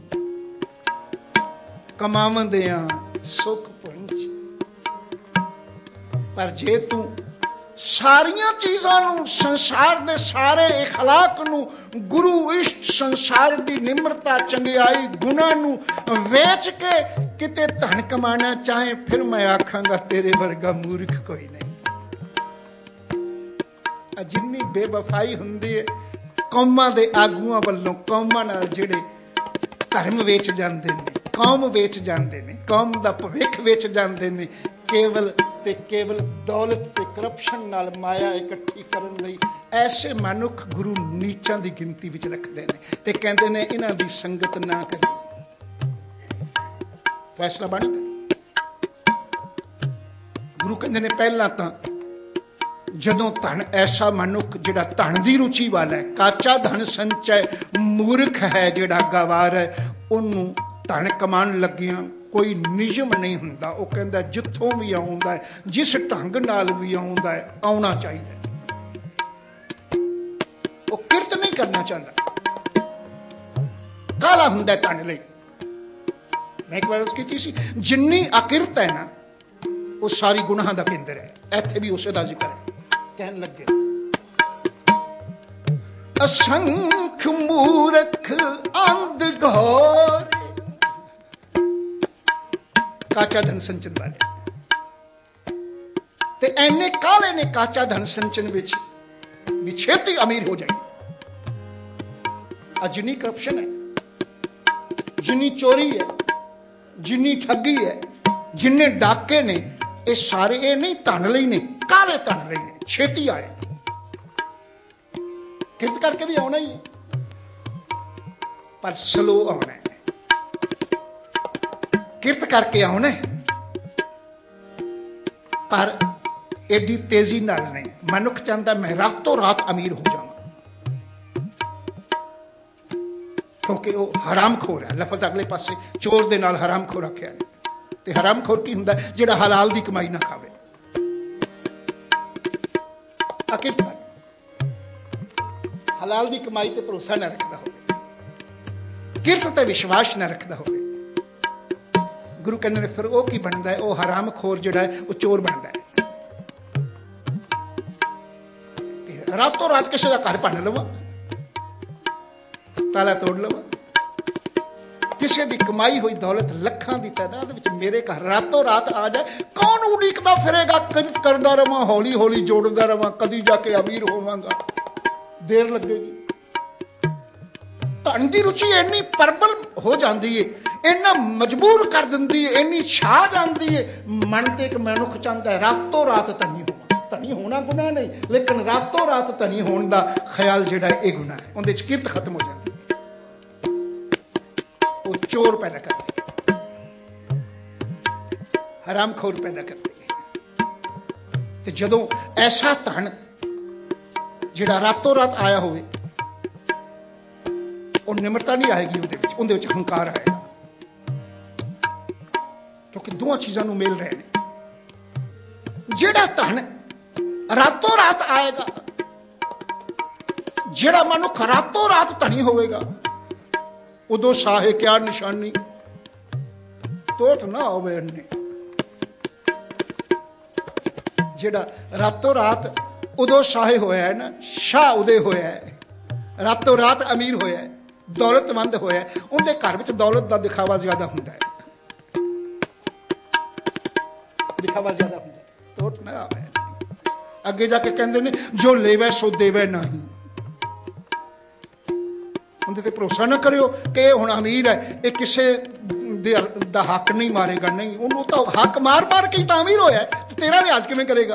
[SPEAKER 1] ਕਮਾਵੰਦਿਆਂ ਸੁਖ ਪੁੰਜ। ਪਰ ਜੇ ਤੂੰ ਸਾਰੀਆਂ ਚੀਜ਼ਾਂ ਨੂੰ, ਸੰਸਾਰ ਦੇ ਸਾਰੇ ਇਖਲਾਕ ਨੂੰ, ਗੁਰੂ ਇਸ਼ਟ, ਸੰਸਾਰ ਦੀ ਨਿਮਰਤਾ, ਚੰਗਿਆਈ, ਗੁਣਾਂ ਨੂੰ ਵੇਚ ਕੇ ਕਿਤੇ ਧਨ ਕਮਾਣਾ ਚਾਹੇ, ਫਿਰ ਮੈਂ ਆਖਾਂਗਾ ਤੇਰੇ ਵਰਗਾ ਮੂਰਖ ਕੋਈ ਨਹੀਂ। ਜਿੰਨੀ ਬੇਵਫਾਈ ਹੁੰਦੀ ਹੈ ਕੌਮਾਂ ਦੇ ਆਗੂਆਂ ਵੱਲੋਂ, ਕੌਮਾਂ ਨਾਲ ਜਿਹੜੇ ਧਰਮ ਵੇਚ ਜਾਂਦੇ ਨੇ, ਕੌਮ ਵੇਚ ਜਾਂਦੇ ਨੇ, ਕੌਮ ਦਾ ਭਵਿੱਖ ਵੇਚ ਜਾਂਦੇ ਨੇ, ਕੇਵਲ ਤੇ ਕੇਵਲ ਦੌਲਤ ਤੇ ਕਰਪਸ਼ਨ ਨਾਲ ਮਾਇਆ ਇਕੱਠੀ ਕਰਨ ਲਈ। ਐਸੇ ਮਨੁੱਖ ਗੁਰੂ ਨੀਚਾਂ ਦੀ ਗਿਣਤੀ ਵਿੱਚ ਰੱਖਦੇ ਨੇ ਤੇ ਕਹਿੰਦੇ ਨੇ ਇਹਨਾਂ ਦੀ ਸੰਗਤ ਨਾ ਕਰੀ। ਫੈਸਲਾ ਬਣਦਾ। ਗੁਰੂ ਕਹਿੰਦੇ ਨੇ ਪਹਿਲਾਂ ਤਾਂ ਜਦੋਂ ਧਨ, ਐਸਾ ਮਨੁੱਖ ਜਿਹੜਾ ਧਨ ਦੀ ਰੁਚੀ ਵਾਲਾ ਹੈ, ਕਾਚਾ ਧਨ ਸੰਚੈ ਮੂਰਖ ਹੈ ਜਿਹੜਾ ਗਵਾਰ ਹੈ, ਉਹਨੂੰ ਧਨ ਕਮਾਉਣ ਲੱਗਿਆਂ ਕੋਈ ਨਿਯਮ ਨਹੀਂ ਹੁੰਦਾ। ਉਹ ਕਹਿੰਦਾ ਜਿੱਥੋਂ ਵੀ ਆਉਂਦਾ ਹੈ, ਜਿਸ ਢੰਗ ਨਾਲ ਵੀ ਆਉਂਦਾ ਹੈ, ਆਉਣਾ ਚਾਹੀਦਾ। ਉਹ ਕਿਰਤ ਨਹੀਂ ਕਰਨਾ ਚਾਹੁੰਦਾ, ਕਾਲਾ ਹੁੰਦਾ ਧਨ ਲਈ। ਮੈਂ ਇੱਕ ਵਾਰ ਉਸ ਕੀਤੀ ਸੀ, ਜਿੰਨੀ ਅਕਿਰਤ ਹੈ ਨਾ ਉਹ ਸਾਰੀ ਗੁਨਾਹਾਂ ਦਾ ਕੇਂਦਰ ਹੈ। ਇੱਥੇ ਵੀ ਉਸੇ ਦਾ ਜ਼ਿਕਰ ਹੈ। ਕਹਿਣ ਲੱਗੇ ਅਸੰਖ ਮੂਰਖ ਅੰਧ ਘੋਰ। ਕਾਚਾ ਧਨ ਸੰਚਨ ਵਾਲੇ ਤੇ ਐਨੇ ਕਾਲੇ ਨੇ ਕਾਚਾ ਧਨ ਸੰਚਨ ਵਿੱਚ ਵੀ ਛੇਤੀ ਅਮੀਰ ਹੋ ਜਾਏ। ਅੱਜ ਜਿੰਨੀ ਕਰਪਸ਼ਨ ਹੈ, ਜਿੰਨੀ ਚੋਰੀ ਹੈ, ਜਿੰਨੀ ਠੱਗੀ ਹੈ, ਜਿੰਨੇ ਡਾਕੇ ਨੇ, ਇਹ ਸਾਰੇ ਇਹ ਨਹੀਂ ਧਨ ਲਈ ਨੇ, ਕਾਲੇ ਧਨ ਲਈ ਨੇ। ਛੇਤੀ ਆਏ, ਕਿਰਤ ਕਰਕੇ ਵੀ ਆਉਣਾ ਹੀ, ਪਰ ਸਲੋ ਆਉਣਾ ਹੈ। ਕਿਰਤ ਕਰਕੇ ਆਉਣਾ ਪਰ ਐਡੀ ਤੇਜ਼ੀ ਨਾਲ ਨਹੀਂ। ਮਨੁੱਖ ਚਾਹੁੰਦਾ ਮੈਂ ਰਾਤੋਂ ਰਾਤ ਅਮੀਰ ਹੋ ਜਾਵਾਂ, ਕਿਉਂਕਿ ਉਹ ਹਰਾਮਖੋਰ ਹੈ। ਲਫ਼ਜ਼ ਅਗਲੇ ਪਾਸੇ ਚੋਰ ਦੇ ਨਾਲ ਹਰਾਮਖੋਰ ਆਖਿਆ ਨੇ। ਤੇ ਹਰਾਮਖੋਰ ਕੀ ਹੁੰਦਾ? ਜਿਹੜਾ ਹਲਾਲ ਦੀ ਕਮਾਈ ਨਾ ਖਾਵੇ। ਅਕਿਰਤ ਹਲਾਲ ਦੀ ਕਮਾਈ ਤੇ ਭਰੋਸਾ ਨਾ ਰੱਖਦਾ ਹੋਵੇ, ਕਿਰਤ ਤੇ ਵਿਸ਼ਵਾਸ ਨਾ ਰੱਖਦਾ ਹੋਵੇ। ਗੁਰੂ ਕਹਿੰਦੇ ਨੇ ਫਿਰ ਉਹ ਕੀ ਬਣਦਾ ਹੈ? ਉਹ ਹਰਾਮਖੋਰ ਜਿਹੜਾ ਹੈ ਉਹ ਚੋਰ ਬਣਦਾ ਹੈ। ਰਾਤੋਂ ਰਾਤ ਕਿਸੇ ਦਾ ਘਰ ਭੰਨ ਲਵਾਂ, ਤਾਲਾ ਤੋੜ ਲਵਾਂ, ਕਿਸੇ ਦੀ ਕਮਾਈ ਹੋਈ ਦੌਲਤ ਲੱਖਾਂ ਦੀ ਤਾਦਾਦ ਵਿੱਚ ਮੇਰੇ ਘਰ ਰਾਤੋਂ ਰਾਤ ਆ ਜਾਏ, ਕੌਣ ਉਡੀਕਦਾ ਫਿਰੇਗਾ? ਕਿਰਤ ਕਰਦਾ ਰਵਾਂ, ਹੌਲੀ ਹੌਲੀ ਜੋੜਦਾ ਰਵਾਂ, ਕਦੀ ਜਾ ਕੇ ਅਮੀਰ ਹੋਵਾਂਗਾ, ਦੇਰ ਲੱਗੇਗੀ। ਧਨ ਦੀ ਰੁਚੀ ਇੰਨੀ ਪ੍ਰਬਲ ਹੋ ਜਾਂਦੀ ਹੈ, ਇੰਨਾ ਮਜਬੂਰ ਕਰ ਦਿੰਦੀ ਹੈ, ਇੰਨੀ ਛਾ ਜਾਂਦੀ ਹੈ ਮਨ ਤੇ। ਇੱਕ ਮਨੁੱਖ ਚਾਹੁੰਦਾ ਹੈ ਰਾਤੋਂ ਰਾਤ ਧਨੀ ਹੋਵਾਂ। ਧਨੀ ਹੋਣਾ ਗੁਨਾਹ ਨਹੀਂ, ਲੇਕਿਨ ਰਾਤੋਂ ਰਾਤ ਧਨੀ ਹੋਣ ਦਾ ਖਿਆਲ ਜਿਹੜਾ ਇਹ ਗੁਨਾਹ ਹੈ। ਉਹਦੇ ਚ ਕਿਰਤ ਖਤਮ ਹੋ ਜਾਂਦੀ ਹੈ, ਉਹ ਚੋਰ ਪੈਦਾ ਕਰਦੀ ਹੈ, ਹਰਾਮਖੋਰ ਪੈਦਾ ਕਰਦੀ ਹੈ। ਤੇ ਜਦੋਂ ਐਸਾ ਧਨ ਜਿਹੜਾ ਰਾਤੋਂ ਰਾਤ ਆਇਆ ਹੋਵੇ, ਉਹ ਨਿਮਰਤਾ ਨਹੀਂ ਆਏਗੀ ਉਹਦੇ ਵਿੱਚ, ਉਹਦੇ ਵਿੱਚ ਹੰਕਾਰ ਆਏਗਾ। ਕਿਉਂਕਿ ਦੋਵਾਂ ਚੀਜ਼ਾਂ ਨੂੰ ਮੇਲ ਰਹੇ ਨੇ। ਜਿਹੜਾ ਧਨ ਰਾਤੋਂ ਰਾਤ ਆਏਗਾ, ਜਿਹੜਾ ਮਨੁੱਖ ਰਾਤੋਂ ਰਾਤ ਧਨੀ ਹੋਵੇਗਾ, ਉਦੋਂ ਸਾਹੇ ਕਿਆ ਨਿਸ਼ਾਨੀ। ਤੋਟ ਨਾ ਹੋਵੇ ਉਹਨੇ ਜਿਹੜਾ ਰਾਤੋਂ ਰਾਤ ਉਦੋਂ ਸ਼ਾਹ ਹੋਇਆ ਹੈ ਨਾ, ਸ਼ਾਹ ਉਦੇ ਹੋਇਆ ਹੈ, ਰਾਤੋਂ ਰਾਤ ਅਮੀਰ ਹੋਇਆ ਹੈ, ਦੌਲਤਮੰਦ ਹੋਇਆ, ਉਹਦੇ ਘਰ ਵਿੱਚ ਦੌਲਤ ਦਾ ਦਿਖਾਵਾ ਜ਼ਿਆਦਾ ਹੁੰਦਾ ਹੈ, ਦਿਖਾਵਾ ਜ਼ਿਆਦਾ ਹੁੰਦਾ ਹੈ, ਤੋਟ ਨਾ ਆਵੇ। ਅੱਗੇ ਜਾ ਕੇ ਕਹਿੰਦੇ ਨੇ ਜੋ ਲੇਵੇ ਸੋ ਦੇਵੇ ਨਹੀਂ, ਉਹਦੇ ਤੇ ਭਰੋਸਾ ਨਾ ਕਰਿਓ ਕਿ ਇਹ ਹੁਣ ਅਮੀਰ ਹੈ, ਇਹ ਕਿਸੇ ਦਾ ਹੱਕ ਨਹੀਂ ਮਾਰੇਗਾ, ਨਹੀਂ, ਉਹਨੂੰ ਤਾਂ ਹੱਕ ਮਾਰ ਮਾਰ ਕੇ ਤਾਂ ਅਮੀਰ ਹੋਇਆ, ਤੇਰਾ ਲਿਹਾਜ਼ ਕਿਵੇਂ ਕਰੇਗਾ।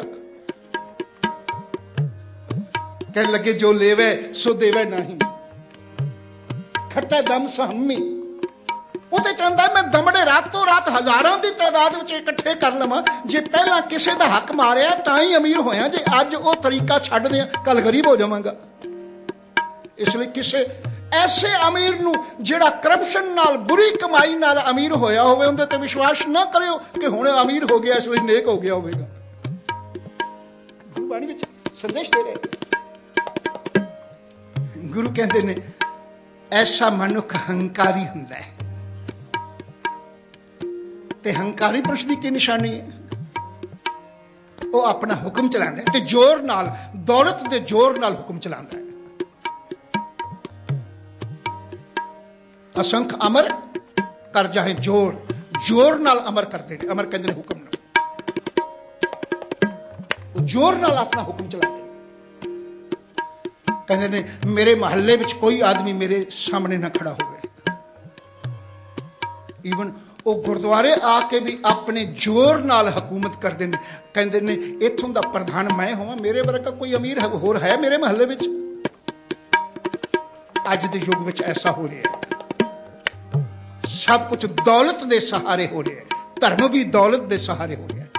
[SPEAKER 1] ਕਹਿਣ ਲੱਗੇ ਜੋ ਲੇਵੇ ਸੋ ਦੇਵੇ ਨਹੀਂ, ਖੱਟਾ ਦਮ ਸਹਮੀ, ਉਹ ਤੇ ਚਾਹੁੰਦਾ ਮੈਂ ਦਮੜੇ ਰਾਤੋਂ ਰਾਤ ਹਜ਼ਾਰਾਂ ਦੀ ਤਾਦਾਦ ਵਿੱਚ ਇਕੱਠੇ ਕਰ ਲਵਾਂ, ਜੇ ਪਹਿਲਾਂ ਕਿਸੇ ਦਾ ਹੱਕ ਮਾਰਿਆ ਤਾਂ ਹੀ ਅਮੀਰ ਹੋਇਆ, ਜੇ ਅੱਜ ਉਹ ਤਰੀਕਾ ਛੱਡ ਦਿਆਂ ਕੱਲ ਗਰੀਬ ਹੋ ਜਾਵਾਂਗਾ। ਇਸ ਲਈ ਕਿਸੇ ਐਸੇ ਅਮੀਰ ਨੂੰ ਜਿਹੜਾ ਕਰਪਸ਼ਨ ਨਾਲ, ਬੁਰੀ ਕਮਾਈ ਨਾਲ ਅਮੀਰ ਹੋਇਆ ਹੋਵੇ, ਉਹਦੇ ਤੇ ਵਿਸ਼ਵਾਸ ਨਾ ਕਰਿਓ ਕਿ ਹੁਣ ਅਮੀਰ ਹੋ ਗਿਆ ਇਸ ਲਈ ਨੇਕ ਹੋ ਗਿਆ ਹੋਵੇਗਾ। ਗੁਰਬਾਣੀ ਵਿੱਚ ਸੰਦੇਸ਼ ਦੇ ਰਹੇ ਗੁਰੂ ਕਹਿੰਦੇ ਨੇ ਐਸਾ ਮਨੁੱਖ ਹੰਕਾਰੀ ਹੁੰਦਾ ਹੈ, ਤੇ ਹੰਕਾਰੀ ਪੁਰਸ਼ ਦੀ ਕੀ ਨਿਸ਼ਾਨੀ ਹੈ? ਉਹ ਆਪਣਾ ਹੁਕਮ ਚਲਾਉਂਦਾ ਹੈ ਤੇ ਜ਼ੋਰ ਨਾਲ, ਦੌਲਤ ਦੇ ਜ਼ੋਰ ਨਾਲ ਹੁਕਮ ਚਲਾਉਂਦਾ ਹੈ। ਅਸੰਖ ਅਮਰ ਕਰ ਜਾਏ ਜ਼ੋਰ, ਜ਼ੋਰ ਨਾਲ ਅਮਰ ਕਰਦੇ ਨੇ, ਅਮਰ ਕਹਿੰਦੇ ਨੇ ਹੁਕਮ ਨਾਲ, ਉਹ ਜ਼ੋਰ ਨਾਲ ਆਪਣਾ ਹੁਕਮ ਚਲਾਉਂਦੇ ਨੇ। ਕਹਿੰਦੇ ਨੇ ਮੇਰੇ ਮਹੱਲੇ ਵਿੱਚ ਕੋਈ ਆਦਮੀ ਮੇਰੇ ਸਾਹਮਣੇ ਨਾ ਖੜਾ ਹੋਵੇ। ਈਵਨ ਉਹ ਗੁਰਦੁਆਰੇ ਆ ਕੇ ਵੀ ਆਪਣੇ ਜ਼ੋਰ ਨਾਲ ਹਕੂਮਤ ਕਰਦੇ ਨੇ। ਕਹਿੰਦੇ ਨੇ ਇੱਥੋਂ ਦਾ ਪ੍ਰਧਾਨ ਮੈਂ ਹੋਵਾਂ, ਮੇਰੇ ਵਰਗਾ ਕੋਈ ਅਮੀਰ ਹੋਰ ਹੈ ਮੇਰੇ ਮਹੱਲੇ ਵਿੱਚ? ਅੱਜ ਦੇ ਯੁੱਗ ਵਿੱਚ ਐਸਾ ਹੋ ਰਿਹਾ ਹੈ, ਸਭ ਕੁਝ ਦੌਲਤ ਦੇ ਸਹਾਰੇ ਹੋ ਰਿਹਾ ਹੈ, ਧਰਮ ਵੀ ਦੌਲਤ ਦੇ ਸਹਾਰੇ ਹੋ ਰਿਹਾ ਹੈ।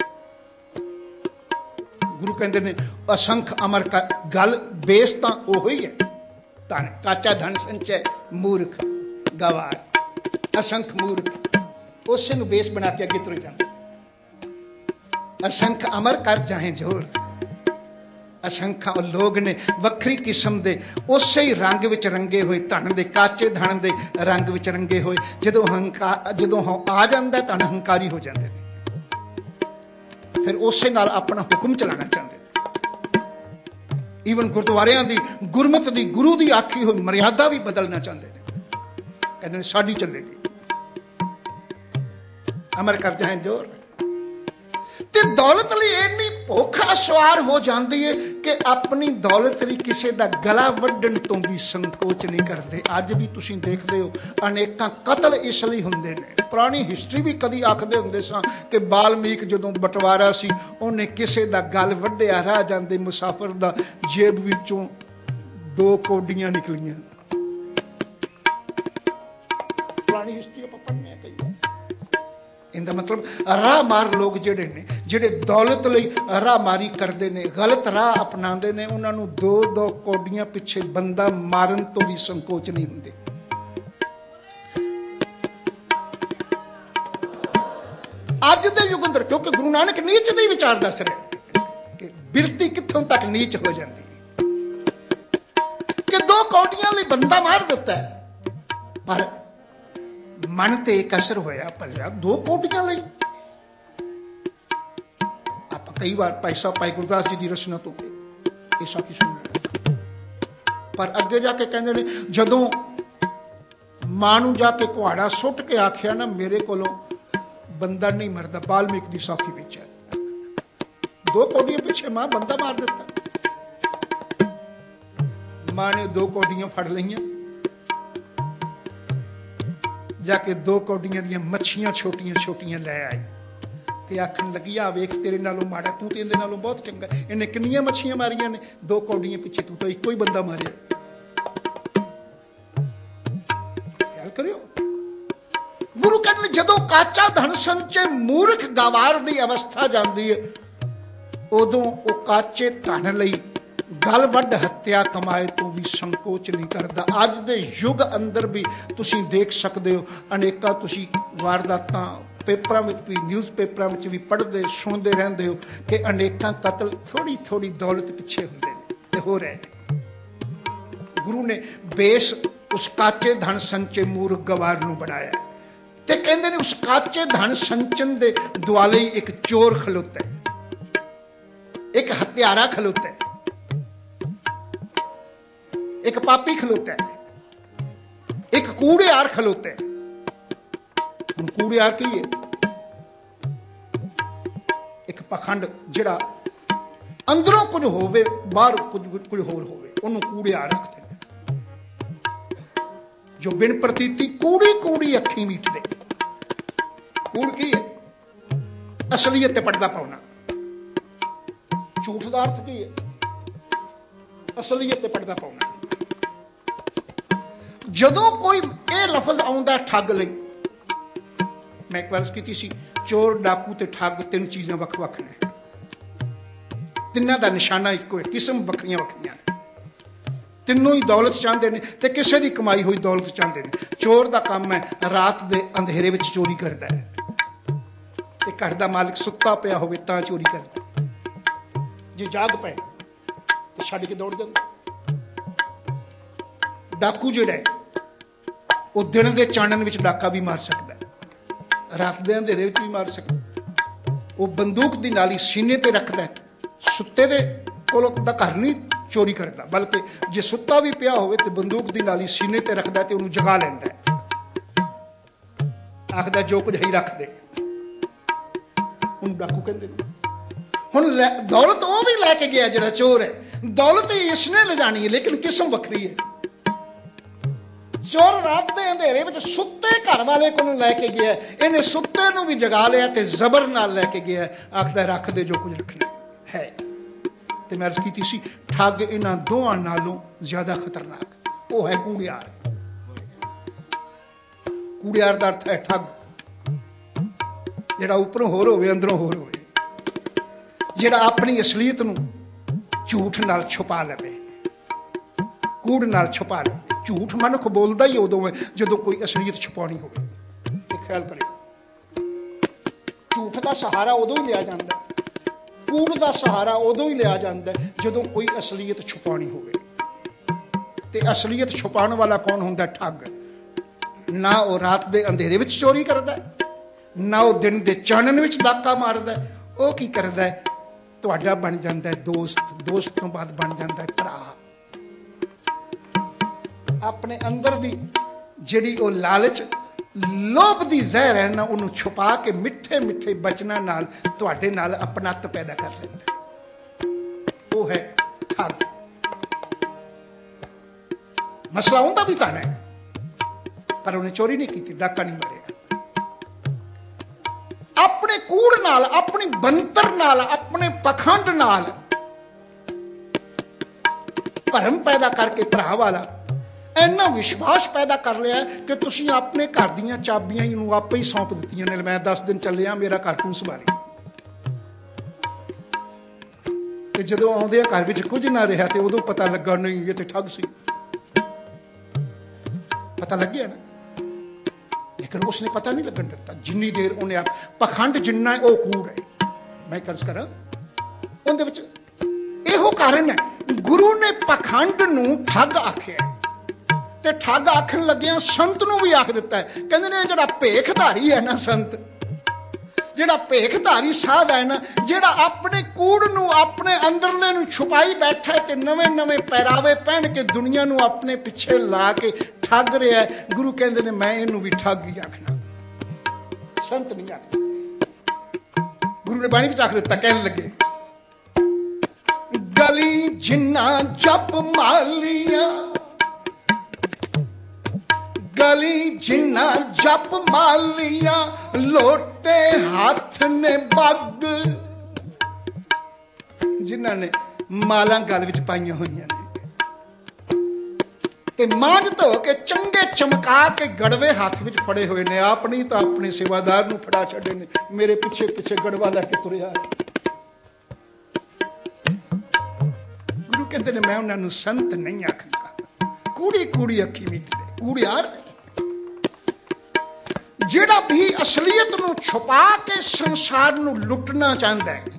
[SPEAKER 1] ਗੁਰੂ ਕਹਿੰਦੇ ਨੇ ਅਸੰਖ ਅਮਰ ਕਾ, ਗੱਲ ਬੇਸ ਤਾਂ ਉਹੀ ਹੈ, ਧਨ ਕਾਚਾ ਧਨ ਸੰਚੈ ਮੂਰਖ ਗਵਾਰ, ਅਸੰਖ ਮੂਰਖ, ਉਸੇ ਨੂੰ ਬੇਸ ਬਣਾ ਕੇ ਅੱਗੇ ਤੁਰ ਜਾਂਦੇ। ਅਸੰਖ ਅਮਰ ਕਰ ਜਾਏ ਜ਼ੋਰ, ਅਸੰਖਾਂ ਲੋਕ ਨੇ ਵੱਖਰੀ ਕਿਸਮ ਦੇ ਉਸੇ ਹੀ ਰੰਗ ਵਿੱਚ ਰੰਗੇ ਹੋਏ, ਧਨ ਦੇ ਕਾਚੇ ਧਨ ਦੇ ਰੰਗ ਵਿੱਚ ਰੰਗੇ ਹੋਏ। ਜਦੋਂ ਹੰਕਾਰ ਜਦੋਂ ਆ ਜਾਂਦਾ ਧਨ ਹੰਕਾਰੀ ਹੋ ਜਾਂਦੇ ਨੇ, ਫਿਰ ਉਸੇ ਨਾਲ ਆਪਣਾ ਹੁਕਮ ਚਲਾਉਣਾ ਚਾਹੁੰਦੇ ਨੇ। ਈਵਨ ਗੁਰਦੁਆਰਿਆਂ ਦੀ, ਗੁਰਮਤ ਦੀ, ਗੁਰੂ ਦੀ ਆਖੀ ਹੋਈ ਮਰਿਆਦਾ ਵੀ ਬਦਲਣਾ ਚਾਹੁੰਦੇ ਨੇ। ਕਹਿੰਦੇ ਨੇ ਸਾਡੀ ਚੱਲੇਗੀ, ਅਮਰ ਕਰ ਜਾਏ ਜ਼ੋਰ। ਤੇ ਦੌਲਤ ਲਈ ਇੰਨੀ ਭੁੱਖ ਅਸਵਾਰ ਹੋ ਜਾਂਦੀ ਹੈ ਕਿ ਆਪਣੀ ਦੌਲਤ ਲਈ ਕਿਸੇ ਦਾ ਗਲਾ ਵੱਢਣ ਤੋਂ ਵੀ ਸੰਕੋਚ ਨਹੀਂ ਕਰਦੇ। ਅੱਜ ਵੀ ਤੁਸੀਂ ਦੇਖਦੇ ਹੋ ਅਨੇਕਾਂ ਕਤਲ ਇਸ ਲਈ ਹੁੰਦੇ ਨੇ। ਪੁਰਾਣੀ ਹਿਸਟਰੀ ਵੀ ਕਦੀ ਆਖਦੇ ਹੁੰਦੇ ਸਾਂ ਕਿ ਬਾਲਮੀਕ ਜਦੋਂ ਬਟਵਾਰਾ ਸੀ, ਉਹਨੇ ਕਿਸੇ ਦਾ ਗਲ ਵੱਢਿਆ, ਰਾਹ ਜਾਂਦੇ ਮੁਸਾਫਰ ਦਾ ਜੇਬ ਵਿੱਚੋਂ ਦੋ ਕੌਡੀਆਂ ਨਿਕਲੀਆਂ। ਪੁਰਾਣੀ ਹਿਸਟਰੀ ਆਪਾਂ ਪੜ੍ਹਨੇ ਕਈ ਵਾਰ। ਇਹਦਾ ਮਤਲਬ ਰਾਹ ਮਾਰ ਲੋਕ ਜਿਹੜੇ ਨੇ, ਜਿਹੜੇ ਦੌਲਤ ਲਈ ਰਾਹ ਮਾਰੀ ਕਰਦੇ ਨੇ, ਗਲਤ ਰਾਹ ਅਪਣਾਉਂਦੇ ਨੇ, ਉਹਨਾਂ ਨੂੰ ਦੋ ਦੋ ਕੌਡੀਆਂ ਪਿੱਛੇ ਬੰਦਾ ਮਾਰਨ ਤੋਂ ਵੀ ਸੰਕੋਚ ਨਹੀਂ ਹੁੰਦੇ। ਅੱਜ ਦੇ ਯੁੱਗ ਅੰਦਰ, ਕਿਉਂਕਿ ਗੁਰੂ ਨਾਨਕ ਨੀਚ ਦੇ ਵਿਚਾਰ ਦੱਸ ਰਿਹਾ ਕਿ ਬਿਰਤੀ ਕਿੱਥੋਂ ਤੱਕ ਨੀਚ ਹੋ ਜਾਂਦੀ ਹੈ, ਕਿ ਦੋ ਕੌਡੀਆਂ ਲਈ ਬੰਦਾ ਮਾਰ ਦਿੱਤਾ ਹੈ, ਪਰ ਮਨ ਤੇ ਇੱਕ ਅਸਰ ਹੋਇਆ, ਭਲਿਆ ਦੋ ਕੌਡੀਆਂ ਲਈ। ਆਪਾਂ ਕਈ ਵਾਰ ਭਾਈ ਸਾਹਿਬ ਭਾਈ ਗੁਰਦਾਸ ਜੀ ਦੀ ਰਚਨਾ ਤੋਂ ਇਹ ਸਾਖੀ ਸੁਣਦੇ, ਪਰ ਅੱਗੇ ਜਾ ਕੇ ਕਹਿੰਦੇ ਨੇ ਜਦੋਂ ਮਾਂ ਨੂੰ ਜਾ ਕੇ ਕੁਹਾੜਾ ਸੁੱਟ ਕੇ ਆਖਿਆ ਨਾ ਮੇਰੇ ਕੋਲੋਂ ਬੰਦਾ ਨਹੀਂ ਮਰਦਾ, ਬਾਲਮੀਕ ਦੀ ਸਾਖੀ ਵਿੱਚ ਹੈ, ਦੋ ਕੌਡੀਆਂ ਪਿੱਛੇ ਮਾਂ ਬੰਦਾ ਮਾਰ ਦਿੱਤਾ। ਮਾਂ ਨੇ ਦੋ ਕੌਡੀਆਂ ਫੜ ਲਈਆਂ, ਜਾ ਕੇ ਦੋ ਕੌਡੀਆਂ ਦੀਆਂ ਮੱਛੀਆਂ ਛੋਟੀਆਂ ਛੋਟੀਆਂ ਲੈ ਆਈ ਤੇ ਆਖਣ ਲੱਗੀ ਆ ਵੇਖ ਤੇਰੇ ਨਾਲੋਂ ਮਾੜਾ, ਤੂੰ ਤੇ ਇਹਦੇ ਨਾਲੋਂ ਬਹੁਤ ਚੰਗਾ। ਇਹਨੇ ਕਿੰਨੀਆਂ ਮੱਛੀਆਂ ਮਾਰੀਆਂ ਨੇ, ਦੋ ਕੌਡੀਆਂ ਪਿੱਛੇ ਤੂੰ ਤਾਂ ਇੱਕੋ ਹੀ ਬੰਦਾ ਮਾਰਿਆ। ਖਿਆਲ ਕਰਿਓ, ਗੁਰੂ ਕਹਿੰਦੇ ਜਦੋਂ ਕਾਚਾ ਧਨ ਸੰਚੇ ਮੂਰਖ ਗਵਾਰ ਦੀ ਅਵਸਥਾ ਜਾਂਦੀ ਹੈ, ਉਦੋਂ ਉਹ ਕਾਚੇ ਧਨ ਲਈ ਗਲ ਵੱਢ ਹੱਤਿਆ ਕਮਾਏ ਤੋਂ ਵੀ ਸੰਕੋਚ ਨਹੀਂ ਕਰਦਾ। ਅੱਜ ਦੇ ਯੁੱਗ ਅੰਦਰ ਵੀ ਤੁਸੀਂ ਦੇਖ ਸਕਦੇ ਹੋ, ਅਨੇਕਾਂ ਤੁਸੀਂ ਵਾਰਦਾਤਾਂ ਪੇਪਰਾਂ ਵਿੱਚ ਵੀ, ਨਿਊਜ਼ ਪੇਪਰਾਂ ਵਿੱਚ ਵੀ ਪੜ੍ਹਦੇ ਸੁਣਦੇ ਰਹਿੰਦੇ ਹੋ ਕਿ ਅਨੇਕਾਂ ਕਤਲ ਥੋੜੀ ਥੋੜੀ ਦੌਲਤ ਪਿੱਛੇ ਹੁੰਦੇ ਨੇ ਤੇ ਹੋ ਰਹੇ ਨੇ। ਗੁਰੂ ਨੇ ਬੇਸ ਉਸ ਕਾਚੇ ਧਨ ਸੰਚੇ ਮੂਰਖ ਗਵਾਰ ਨੂੰ ਬਣਾਇਆ ते कहते ने उस काचे धन संचन दे दुआले ही एक चोर खलोता है, एक हत्यारा खलोता है, एक पापी खलोता है, एक कूड़ेयार खलोता है। हम कूड़ेयार की है एक पखंड जिहड़ा अंदरों कुछ होवे बाहर कुछ कुछ होर होवे, उन्होंने कूड़ेयार रखते हैं। जो बिन प्रतीति कूड़ी कूड़ी अखी मीटदे। कूड़ की है? असलीयत ते पर्दा पाउना। झूठ दा अर्थ की है? असलीयत ते पर्दा पाउना। जदों कोई ये लफज आउंदा ठग लई, मैं एक वर्ष की सी चोर डाकू ते ठग तीन चीज़ां वख वख ने, तिन्हां दा निशाना इक्को है, किस्म वखरियां वखरियां ने, तिनों ही दौलत चाहते हैं ते किसे दी कमाई हुई दौलत चाहते हैं। चोर दा काम है रात दे अंधेरे विच चोरी करदा है, ते घर दा मालिक सुत्ता पिया होवे तां चोरी करदा, जे जाग पए ते छड्ड के दौड़ जांदा। डाकू जिहड़ा है वो दिन दे चानन विच डाका भी मार सकता है, रात दे अंधेरे विच भी मार सकता। वो बंदूक दी नाली सीने ते रखदा है, सुत्ते दे कोलों दा घर नहीं चोरी करता, बल्कि जे सुत्ता भी पिया होवे ते बंदूक दी नाली सीने ते रखदा ते उहनूं जगा लैंदा है, आखदा जो कुछ है रख दे, उहनूं डाकू कहंदे ने। हुण दौलत वो भी लैके गया जिहड़ा चोर है, दौलत इसने ले जानी है लेकिन किस्म वखरी है। चोर रात के अंधेरे में सुते घर वाले को लैके गया, इन्हें सुते नूं भी जगा लिया ते जबर नाल लैके गया, आखदा रख दे जो कुछ रखना है। ते मैं अर्ज की सी ठग इन्हां दोवां नालों ज्यादा खतरनाक वो है कूड़ियार। कूड़ियार दा अर्थ है ठग, जिहड़ा उपरों होर होवे अंदरों होर होवे, जिहड़ा अपनी असलीयत नूं झूठ नाल छुपा लवे, कूड़ नाल छुपा लवे। झूठ मनुख बोलता ही उदों है जदों कोई असलीयत छुपानी हो। ख्याल करें, झूठ का सहारा उदों ही लिया जाता है, कूड़ का सहारा उदों ही लिया जाता है जदों कोई असलीयत छुपानी हो। ते असलीयत छुपाने वाला कौन होंदा? ठग। ना वो रात के अंधेरे में चोरी करता है, ना वो दिन के चानन में डाका मारदा है, वो की करदा है? तुहाडा बन जाता है दोस्त, दोस्त तो बाद बन जाता है भरा। अपने अंदर दी जिहड़ी वो लालच लोभ दी जहर है ना, उन्होंने छुपा के मिठे मिठे बचना नाल तुहाडे नाल अपनत पैदा कर लेंदा। वो है ठग। मसला उनका भी ताना है, पर उन्हें चोरी नहीं की, डाका नहीं मारिया। अपने कूड़ नाल, अपनी बनतर नाल, अपने पखंड नाल भरम पैदा करके भरा वाला इन्ना विश्वास पैदा कर लिया कि तुसी अपने घर दीयां चाबियां इनू आपे ही सौंप दित्तियां ने, मैं दस दिन चलिया मेरा घर तू संभाली। ते जदों आउंदे घर विच कुछ ना रहा ते उदों पता लगा नहीं ये ते ठग सी। पता लग गया ना, लेकिन उसने पता नहीं लगन दिता। जिन्नी देर उन्हें पखंड जिन्ना है वो कूड़ है। मैं कर्ज करा उहदे विच इहो कारण है, गुरु ने पखंड नूं ठग आखिया ते ठग आखन लग्या संत नूं भी आख दिता है। कहंदे ने जिहड़ा भेखधारी है ना, संत जिहड़ा भेखधारी साध है ना, जिहड़ा अपने कूड़ नूं अपने अंदरले नूं छुपाई बैठा है ते नवे नवे पहरावे पहन के दुनिया नूं अपने पिछे ला के ठग रहा है, गुरु कहंदे ने मैं इहनूं भी ठग ही आखना, संत नहीं आखना। गुरु ने बाणी विच आख दिता, कहन लगे गली जिन्ना जप मालियां, गली जिन्ना जप मालिया लोटे हाथ ने बग, जिन्हां ने माला गल विच पाईयां होईयां ने ते मांझ धो के चंगे चमका के गड़वे हाथ विच फड़े हुए ने, अपनी तो अपने सेवादार नूं फड़ा छड्डे ने, मेरे पिछे पिछे गड़वा लैके तुरिया। गुरु कहते ने मैं उन्हां नूं संत नहीं आखदा, कूड़ी कूड़ी अखी मीटदे कूड़ियार नहीं। जिहड़ा भी असलीयत नूं छुपा के संसार नूं लुटना चाहता है,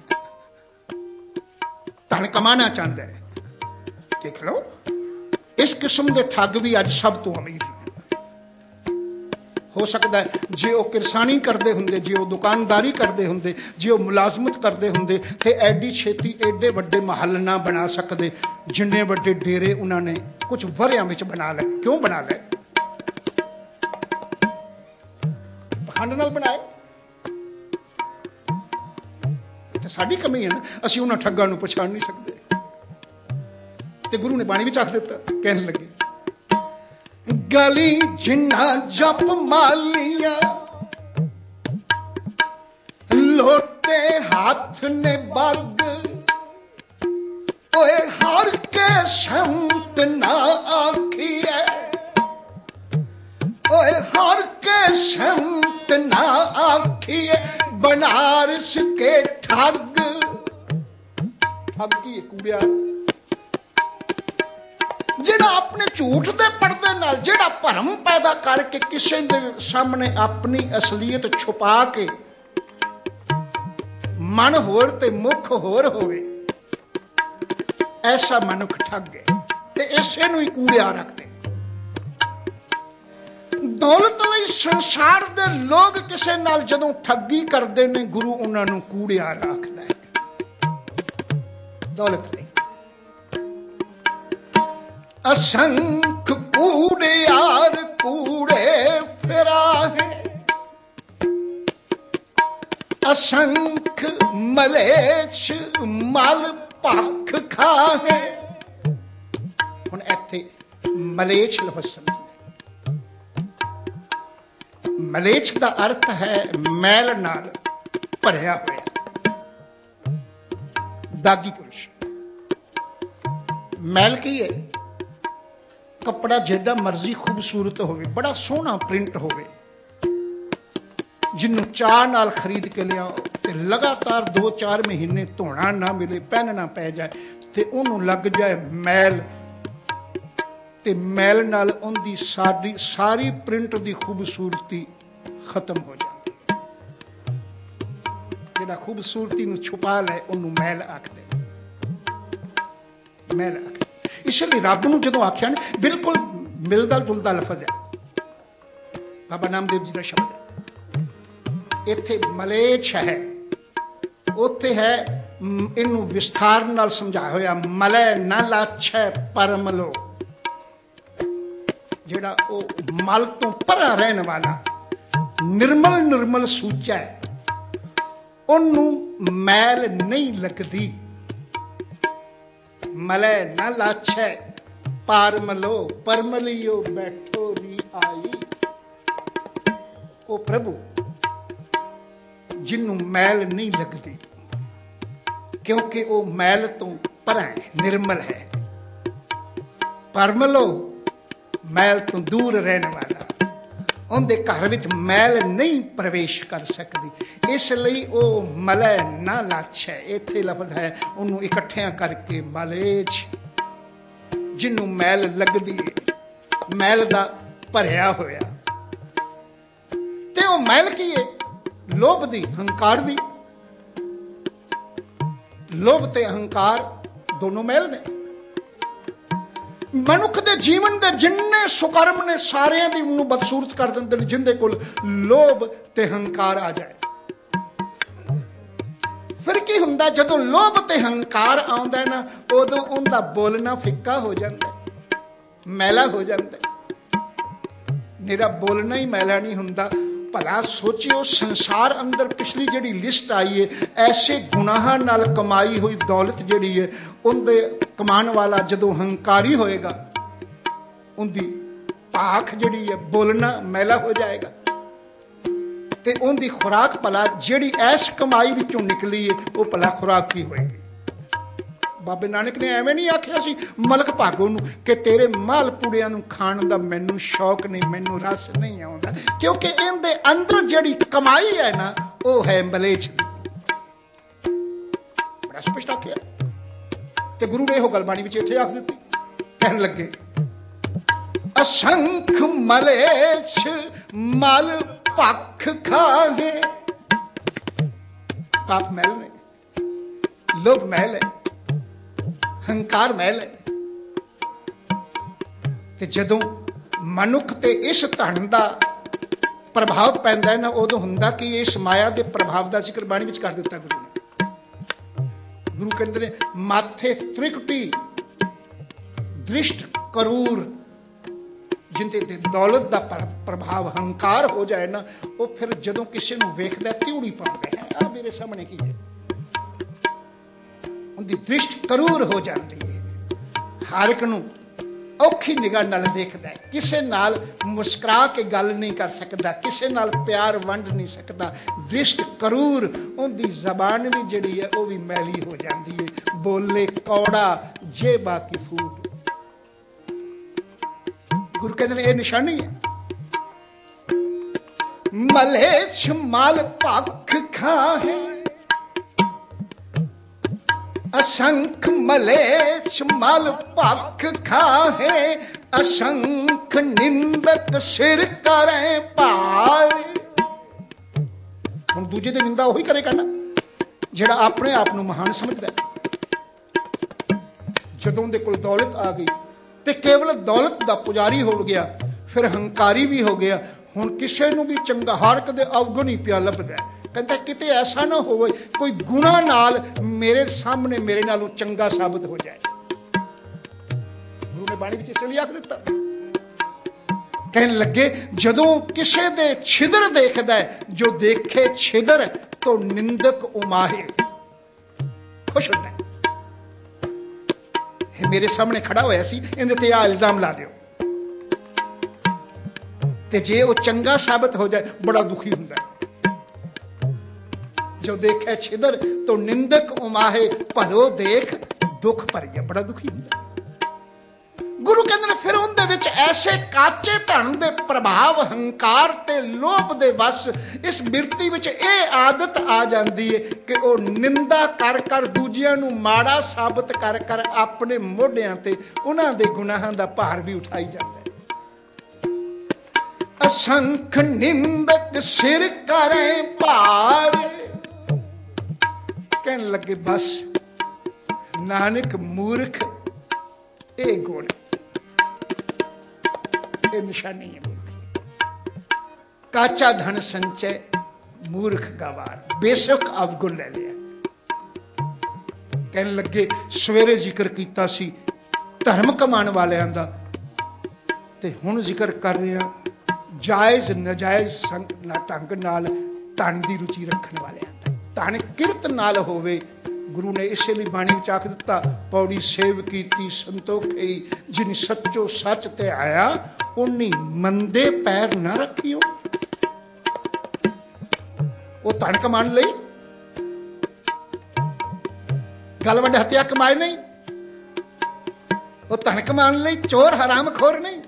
[SPEAKER 1] धन कमाना चाहता है, देख लो इस किस्म के ठग भी अज सब तो अमीर हो सकता है जे वो किरसानी करते होंगे, जे वो दुकानदारी करते होंगे, जे वो मुलाजमत करते होंगे तो एडी छेती एडे वड्डे महल ना बना सकते जिन्ने वड्डे डेरे उन्होंने कुछ वरियां विच बना ले। क्यों बना ले? पखंड नाल बनाए। तो साडी कमी है ना, असीं उन्हां ठग्गां नूं पछाण नहीं सकते। ते गुरु ने बाणी विच आख दिता, कहने लगे गली जिन्ना जप मालिया लोटे हाथ ने बग, ओए हर के संत ना आखिए, ओए हर के संत ना आखिए बनारस के ठग। ठग की कूड़िया जिहड़ा अपने झूठ दे पर्दे नाल जिहड़ा भरम पैदा करके किसी दे सामने अपनी असलीयत छुपा के मन होर ते मुख होर होवे, ऐसा मनुख ठग है। ते इसे नूं ही कूड़िया रखते। दौलत लई संसार दे लोग किसे नाल जदों ठगी करते ने, गुरु उन्हां नूं कूड़िया रखदा है। दौलत लई असंख कूड़ियार कूड़े फिरा है, असंख मलेच्छ मल भख खाहे। हुण इत्थे मलेच्छ लफ्ज़ समझना। मलेच्छ दा अर्थ है मैल नाल भरिया होया, दागी पुरुष। मैल की है? कपड़ा जेड़ा मर्जी खूबसूरत होवे, बड़ा सोहना प्रिंट होवे, जिन्नू चाह नाल खरीद के लियाओ ते लगातार दो चार महीने धोना ना मिले, पहनना पै जाए ते उन्होंने लग जाए मैल, ते मैल नाल उनकी सारी सारी प्रिंट की खूबसूरती खत्म हो जाती। जिहड़ा खूबसूरती नूं छुपा ले उन्होंने मैल आखदे, मैल आखदे। इसलिए रब नूं जदों आख्या ना, बिल्कुल मिलदा जुलदा लफज है। बाबा नामदेव जी का शब्द है। इत्थे मलेच्छ है, उत्थे है इनू विस्तार नाल समझाया होया मलै न लाछै परमलो। जिहड़ा ओ मल तो परा रहने वाला निर्मल निर्मल सूचा है, उन्नू मैल नहीं लगदी। मलै न लाछै पारमलो, परमलियो बैठो री आई। ओ प्रभु जिन्नू मैल नहीं लगती, क्योंकि वो मैल तो परा है, निर्मल है। परमलो मैल तो दूर रहने वाला, उनके घर विच मैल नहीं प्रवेश कर सकती। इसलिए वो मलै ना लाछै, इत्थे लफ्ज है उन्होंने इकट्ठियां करके मलेच्छ, जिन्नू मैल लगदी है, मैल दा भरिया होया। ते वो मैल की है? लोभ दी, हंकार दी। लोभ ते अहंकार दोनों मैल ने। मनुख दे जीवन दे जिन्ने सुकर्म ने सारे दी उन्होंने बदसूरत कर देंदे ने, जिंदे कोल लोभ ते हंकार आ जाए। फिर की हुंदा? जदों लोभ ते हंकार आउंदा है ना, उदों उनका बोलना फिक्का हो जाता, मैला हो जाता। मेरा बोलना ही मैला नहीं हुंदा। भला सोचियो संसार अंदर पिछली जिहड़ी लिस्ट आई है, ऐसे गुनाह नाल कमाई हुई दौलत जिहड़ी है, उनदे कमान वाला जदों हंकारी होएगा, उनकी भाख जिहड़ी है बोलना मैला हो जाएगा। ते उनकी खुराक भला जिहड़ी ऐस कमाई विचों निकली है, वो भला खुराक की होएगी? बाबे नानक ने एवें नहीं आखिया सी मलक भागो नूं कि तेरे माल पूड़ियां नूं खाण दा मैनू शौक नहीं, मैनू रस नहीं आउंदा, क्योंकि इहदे अंदर जिहड़ी कमाई है ना, वो है मलेच्छ दी। बड़ा स्पष्ट आखिया। ते गुरु ने इहो गल बाणी विच इत्थे आख दित्ती, कहण लगे असंख मलेच्छ मल भख खाहे। पाप मैल ने, लोभ मैल है, हंकार मैल है। ते जदों मनुख ते इस धन दा ਪ੍ਰਭਾਵ ਪੈਂਦਾ ਨਾ ਉਦੋਂ ਹੁੰਦਾ ਕਿ ਇਸ ਮਾਇਆ ਦੇ ਪ੍ਰਭਾਵ ਦਾ ਜ਼ਿਕਰ ਬਾਣੀ ਵਿੱਚ ਕਰ ਦਿੱਤਾ ਗੁਰੂ ਨੇ। ਗੁਰੂ ਕਹਿੰਦੇ ਨੇ ਮਾਥੇ ਤ੍ਰਿਕੁਟੀ ਦ੍ਰਿਸ਼ਟ ਕਰੂਰ, ਜਿੰਦੇ ਤੇ ਦੌਲਤ ਦਾ ਪ੍ਰਭਾਵ ਹੰਕਾਰ ਹੋ ਜਾਏ ਨਾ, ਉਹ ਫਿਰ ਜਦੋਂ ਕਿਸੇ ਨੂੰ ਵੇਖਦਾ ਤਿਉੜੀ ਪਾਉਂਦਾ ਹੈ, ਆ ਮੇਰੇ ਸਾਹਮਣੇ ਕੀ ਹੈ, ਉਹਦੀ ਦ੍ਰਿਸ਼ਟ ਕਰੂਰ ਹੋ ਜਾਂਦੀ ਹੈ। ਹਰ ਇੱਕ ਨੂੰ ਔਖੀ ਨਿਗਾਹ ਨਾਲ ਦੇਖਦਾ ਹੈ, ਕਿਸੇ ਨਾਲ ਮੁਸਕਰਾ ਕੇ ਗੱਲ ਨਹੀਂ ਕਰ ਸਕਦਾ, ਕਿਸੇ ਨਾਲ ਪਿਆਰ ਵੰਡ ਨਹੀਂ ਸਕਦਾ। ਦ੍ਰਿਸ਼ਟ ਕਰੂਰ, ਉਹਦੀ ਜ਼ਬਾਨ ਵੀ ਜਿਹੜੀ ਹੈ ਉਹ ਵੀ ਮੈਲੀ ਹੋ ਜਾਂਦੀ ਹੈ, ਬੋਲੇ ਕੌੜਾ ਜੇ ਬਾਕੀ ਫੂਡ। ਗੁਰੂ ਕਹਿੰਦੇ ਨੇ ਇਹ ਨਿਸ਼ਾਨੀ ਹੈ। ਮਲੇਛ ਮਲ ਭਖ ਖਾਹੇ असंख मलेच्छ मल भख खाहे, असंख निंदक सिर करे भार। हुण दूजे दी निंदा ਉਹੀ ਕਰੇ ਕਰਨਾ ਜਿਹੜਾ ਆਪਣੇ ਆਪ ਨੂੰ ਮਹਾਨ ਸਮਝਦਾ। ਜਦੋਂ ਉਹਦੇ ਕੋਲ ਦੌਲਤ ਆ ਗਈ ਤੇ ਕੇਵਲ ਦੌਲਤ ਦਾ ਪੁਜਾਰੀ ਹੋ ਗਿਆ, ਫਿਰ ਹੰਕਾਰੀ ਵੀ ਹੋ ਗਿਆ। ਹੁਣ ਕਿਸੇ ਨੂੰ ਵੀ ਚੰਗਾ ਹਰ ਕਦੇ ਅਵਗੁਣ ਹੀ ਪਿਆ ਲੱਭਦਾ। ਕਹਿੰਦਾ ਕਿਤੇ ਐਸਾ ਨਾ ਹੋਵੇ ਕੋਈ ਗੁਣਾ ਨਾਲ ਮੇਰੇ ਸਾਹਮਣੇ ਮੇਰੇ ਨਾਲੋਂ ਚੰਗਾ ਸਾਬਤ ਹੋ ਜਾਏ। ਗੁਰੂ ਨੇ ਬਾਣੀ ਵਿੱਚ ਇਸ ਲਈ ਆਖ ਦਿੱਤਾ। ਕਹਿਣ ਲੱਗੇ ਜਦੋਂ ਕਿਸੇ ਦੇ ਛਿਦਰ ਦੇਖਦਾ ਹੈ, ਜੋ ਦੇਖੇ ਛਿਦਰ ਤੋਂ ਨਿੰਦਕ ਉਮਾਹੇ, ਖੁਸ਼ ਹੁੰਦਾ। ਇਹ ਮੇਰੇ ਸਾਹਮਣੇ ਖੜਾ ਹੋਇਆ ਸੀ, ਇਹਦੇ ਤੇ ਆ ਇਲਜ਼ਾਮ ਲਾ ਦਿਓ। ਤੇ ਜੇ ਉਹ ਚੰਗਾ ਸਾਬਤ ਹੋ ਜਾਏ ਬੜਾ ਦੁਖੀ ਹੁੰਦਾ। ਜੋ ਦੇਖੇ ਛਿਦਰ ਤੋਂ ਨਿੰਦਕ ਉਮਾਹੇ, ਭਲੋ ਦੇਖ ਦੁੱਖ ਭਰਿਆ, ਬੜਾ ਦੁਖੀ ਹੁੰਦਾ। ਗੁਰੂ ਕਹਿੰਦੇ ਨੇ ਫਿਰ ਉਹਦੇ ਵਿੱਚ ਐਸੇ ਕਾਚੇ ਧਨ ਦੇ ਪ੍ਰਭਾਵ, ਹੰਕਾਰ ਤੇ ਲੋਭ ਦੇ ਵਸ, ਇਸ ਬਿਰਤੀ ਵਿੱਚ ਇਹ ਆਦਤ ਆ ਜਾਂਦੀ ਹੈ ਕਿ ਉਹ ਨਿੰਦਾ ਕਰ ਕਰ, ਦੂਜਿਆਂ ਨੂੰ ਮਾੜਾ ਸਾਬਤ ਕਰ ਕਰ ਆਪਣੇ ਮੋਢਿਆਂ ਤੇ ਉਹਨਾਂ ਦੇ ਗੁਨਾਹਾਂ ਦਾ ਭਾਰ ਵੀ ਉਠਾਈ ਜਾਂਦਾ। असंख निंदक सिर करे भार। कहने लगे बस नानक मूर्ख ए गुण, ये निशानी है। काचा धन संचय मूर्ख गवार, बेशक अवगुण ले लिया। कहने लगे सवेरे जिक्र किया सी धर्म कमाने वालियां दा, ते हुण जिक्र कर रहे हैं जायज़ नजायज़ ढंग नाल धन की रुचि रखने वाले। धन किरत नाल होवे। गुरु ने इसे लिए बाणी विच आख दिता, पौड़ी सेव कीती संतोखी, जिन सच्चो सच ते आया, उन्नी मंदे पैर न रखियो। वो धन कमान लई गल वड्डे हत्या कमाए नहीं, वो धन कमान लई चोर हराम खोर नहीं,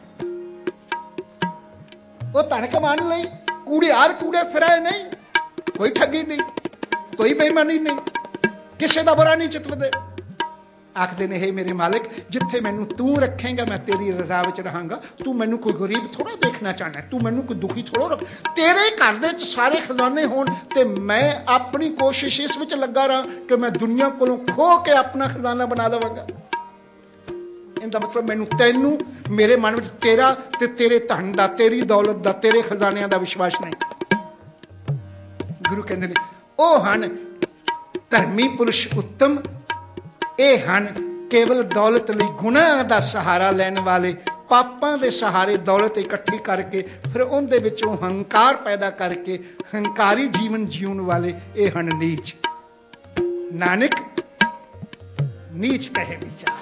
[SPEAKER 1] वो धन कमाने लई कूड़ियार कूड़े फिराए नहीं, कोई ठगी नहीं, कोई बेईमानी नहीं, किसी का बुरा नहीं चितवदे। आखदे ने हे मेरे मालिक, जिथे मैनू तू रखेगा मैं तेरी रजा विच रहांगा। तू मैनू कोई गरीब थोड़ा देखना चाहना, तू मैनू कोई दुखी थोड़ा रख। तेरे घर दे विच सारे खजाने होण ते मैं अपनी कोशिश इस विच लगा रहा कि मैं दुनिया कोलों खो के अपना खजाना बना लवांगा। इनका मतलब मैनू तैनू मेरे मन में तेरा ते तेरे धन का, तेरी दौलत का, तेरे खजानिया का विश्वास नहीं। गुरु कहते हैं ओ हन धर्मी पुरुष उत्तम, ये हन केवल दौलत लई गुनाह का सहारा लैन वाले, पापां दे सहारे दौलत इकट्ठी करके फिर उनदे विचों हंकार पैदा करके हंकारी जीवन जीवन वाले, ये हन नीच। नानक नीच कहे विचार।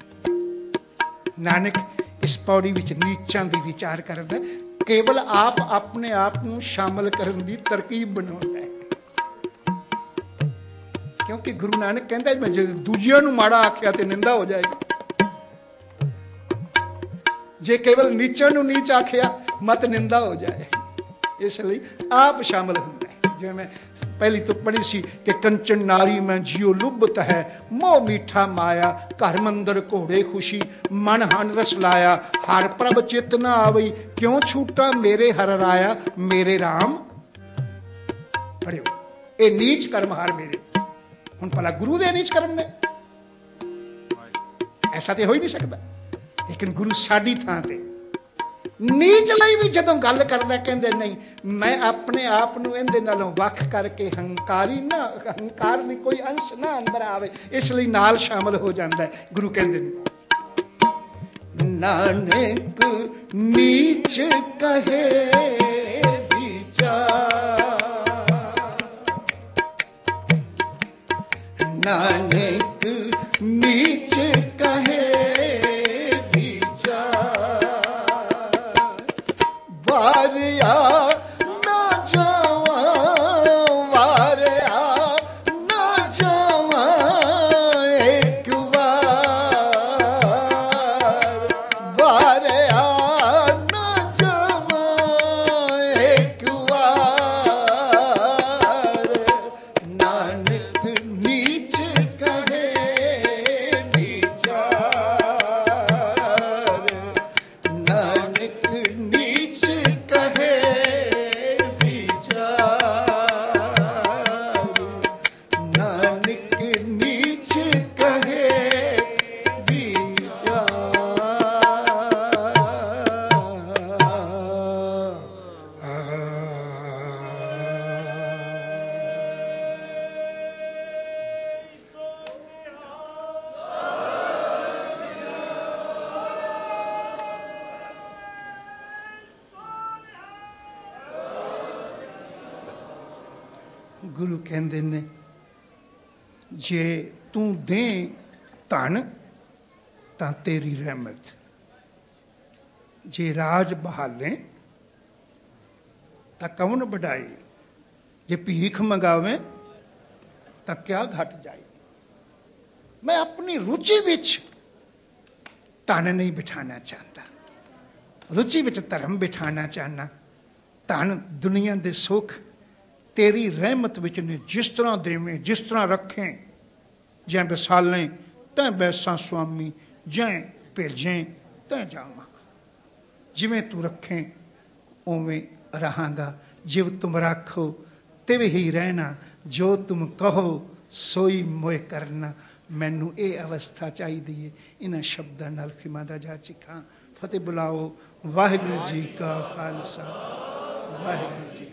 [SPEAKER 1] नानक इस पौड़ी विच नीचां दी विचार करदा, केवल आप अपने आप नूं शामिल करन दी तरकीब बनाउंदा है। क्योंकि गुरु नानक कहंदा मैं जे दूजियां नूं माड़ा आख्या ते निंदा हो जाएगी, जे केवल नीचां नूं नीच आख्या मत निंदा हो जाए। इसलिए आप शामिल हुंदा है। जिवें मैं पहली तो पढ़ी सी कि कंचन नारी में जियो लुभत है, मोह मीठा माया, घर मंदिर घोड़े खुशी, मन हन रस लाया, हर प्रभ चित न आवई, क्यों छूटा मेरे हर राया, मेरे राम। पढ़ियो ए नीच कर्म हार मेरे। हुण भला गुरु दे नीच कर्म ने, ऐसा तो हो ही नहीं सकता। लेकिन गुरु साडी थां ते नीच ਲਈ भी जदों गल करदा कहंदे नहीं मैं अपने आप नूं इहदे नालों वख करके हंकारी ना हंकार नहीं कोई अंश ना अंदर आवे इसलिए नाल शामिल हो जाता है। गुरु कहंदे ने नानक नीच कहे नानक नीच कहे वारिया ना जावा वारिया ना जावा एक बार वारिया ना जावा एक बार नानक नीच कहे विचार नानक नीच कहे विचार नानक नीच कहे गुरु कहंदे ने जे तू दे धन तां तेरी रहमत जे राज बहाले तां कौन बढ़ाए जे भीख मंगावे तां क्या घट जाए। मैं अपनी रुचि विच धन नहीं बिठाना चाहता रुचि विच धर्म बिठाना चाहना। धन दुनिया दे सुख तेरी रहमत विच ने जिस तरह देवें जिस तरह रखें जै बसालें तैं बैसा स्वामी जै भेजें तैं जावां जिवें तू रखें उवें रहांगा जिव तुम राखो तिव ही रहना जो तुम कहो सोई मोए करना। मैनू ये अवस्था चाहिदी है। इन्हां शब्दां नाल खिमा दा जा चिखां। फतेह बुलाओ। वाहिगुरू जी का खालसा वाहिगुरू जी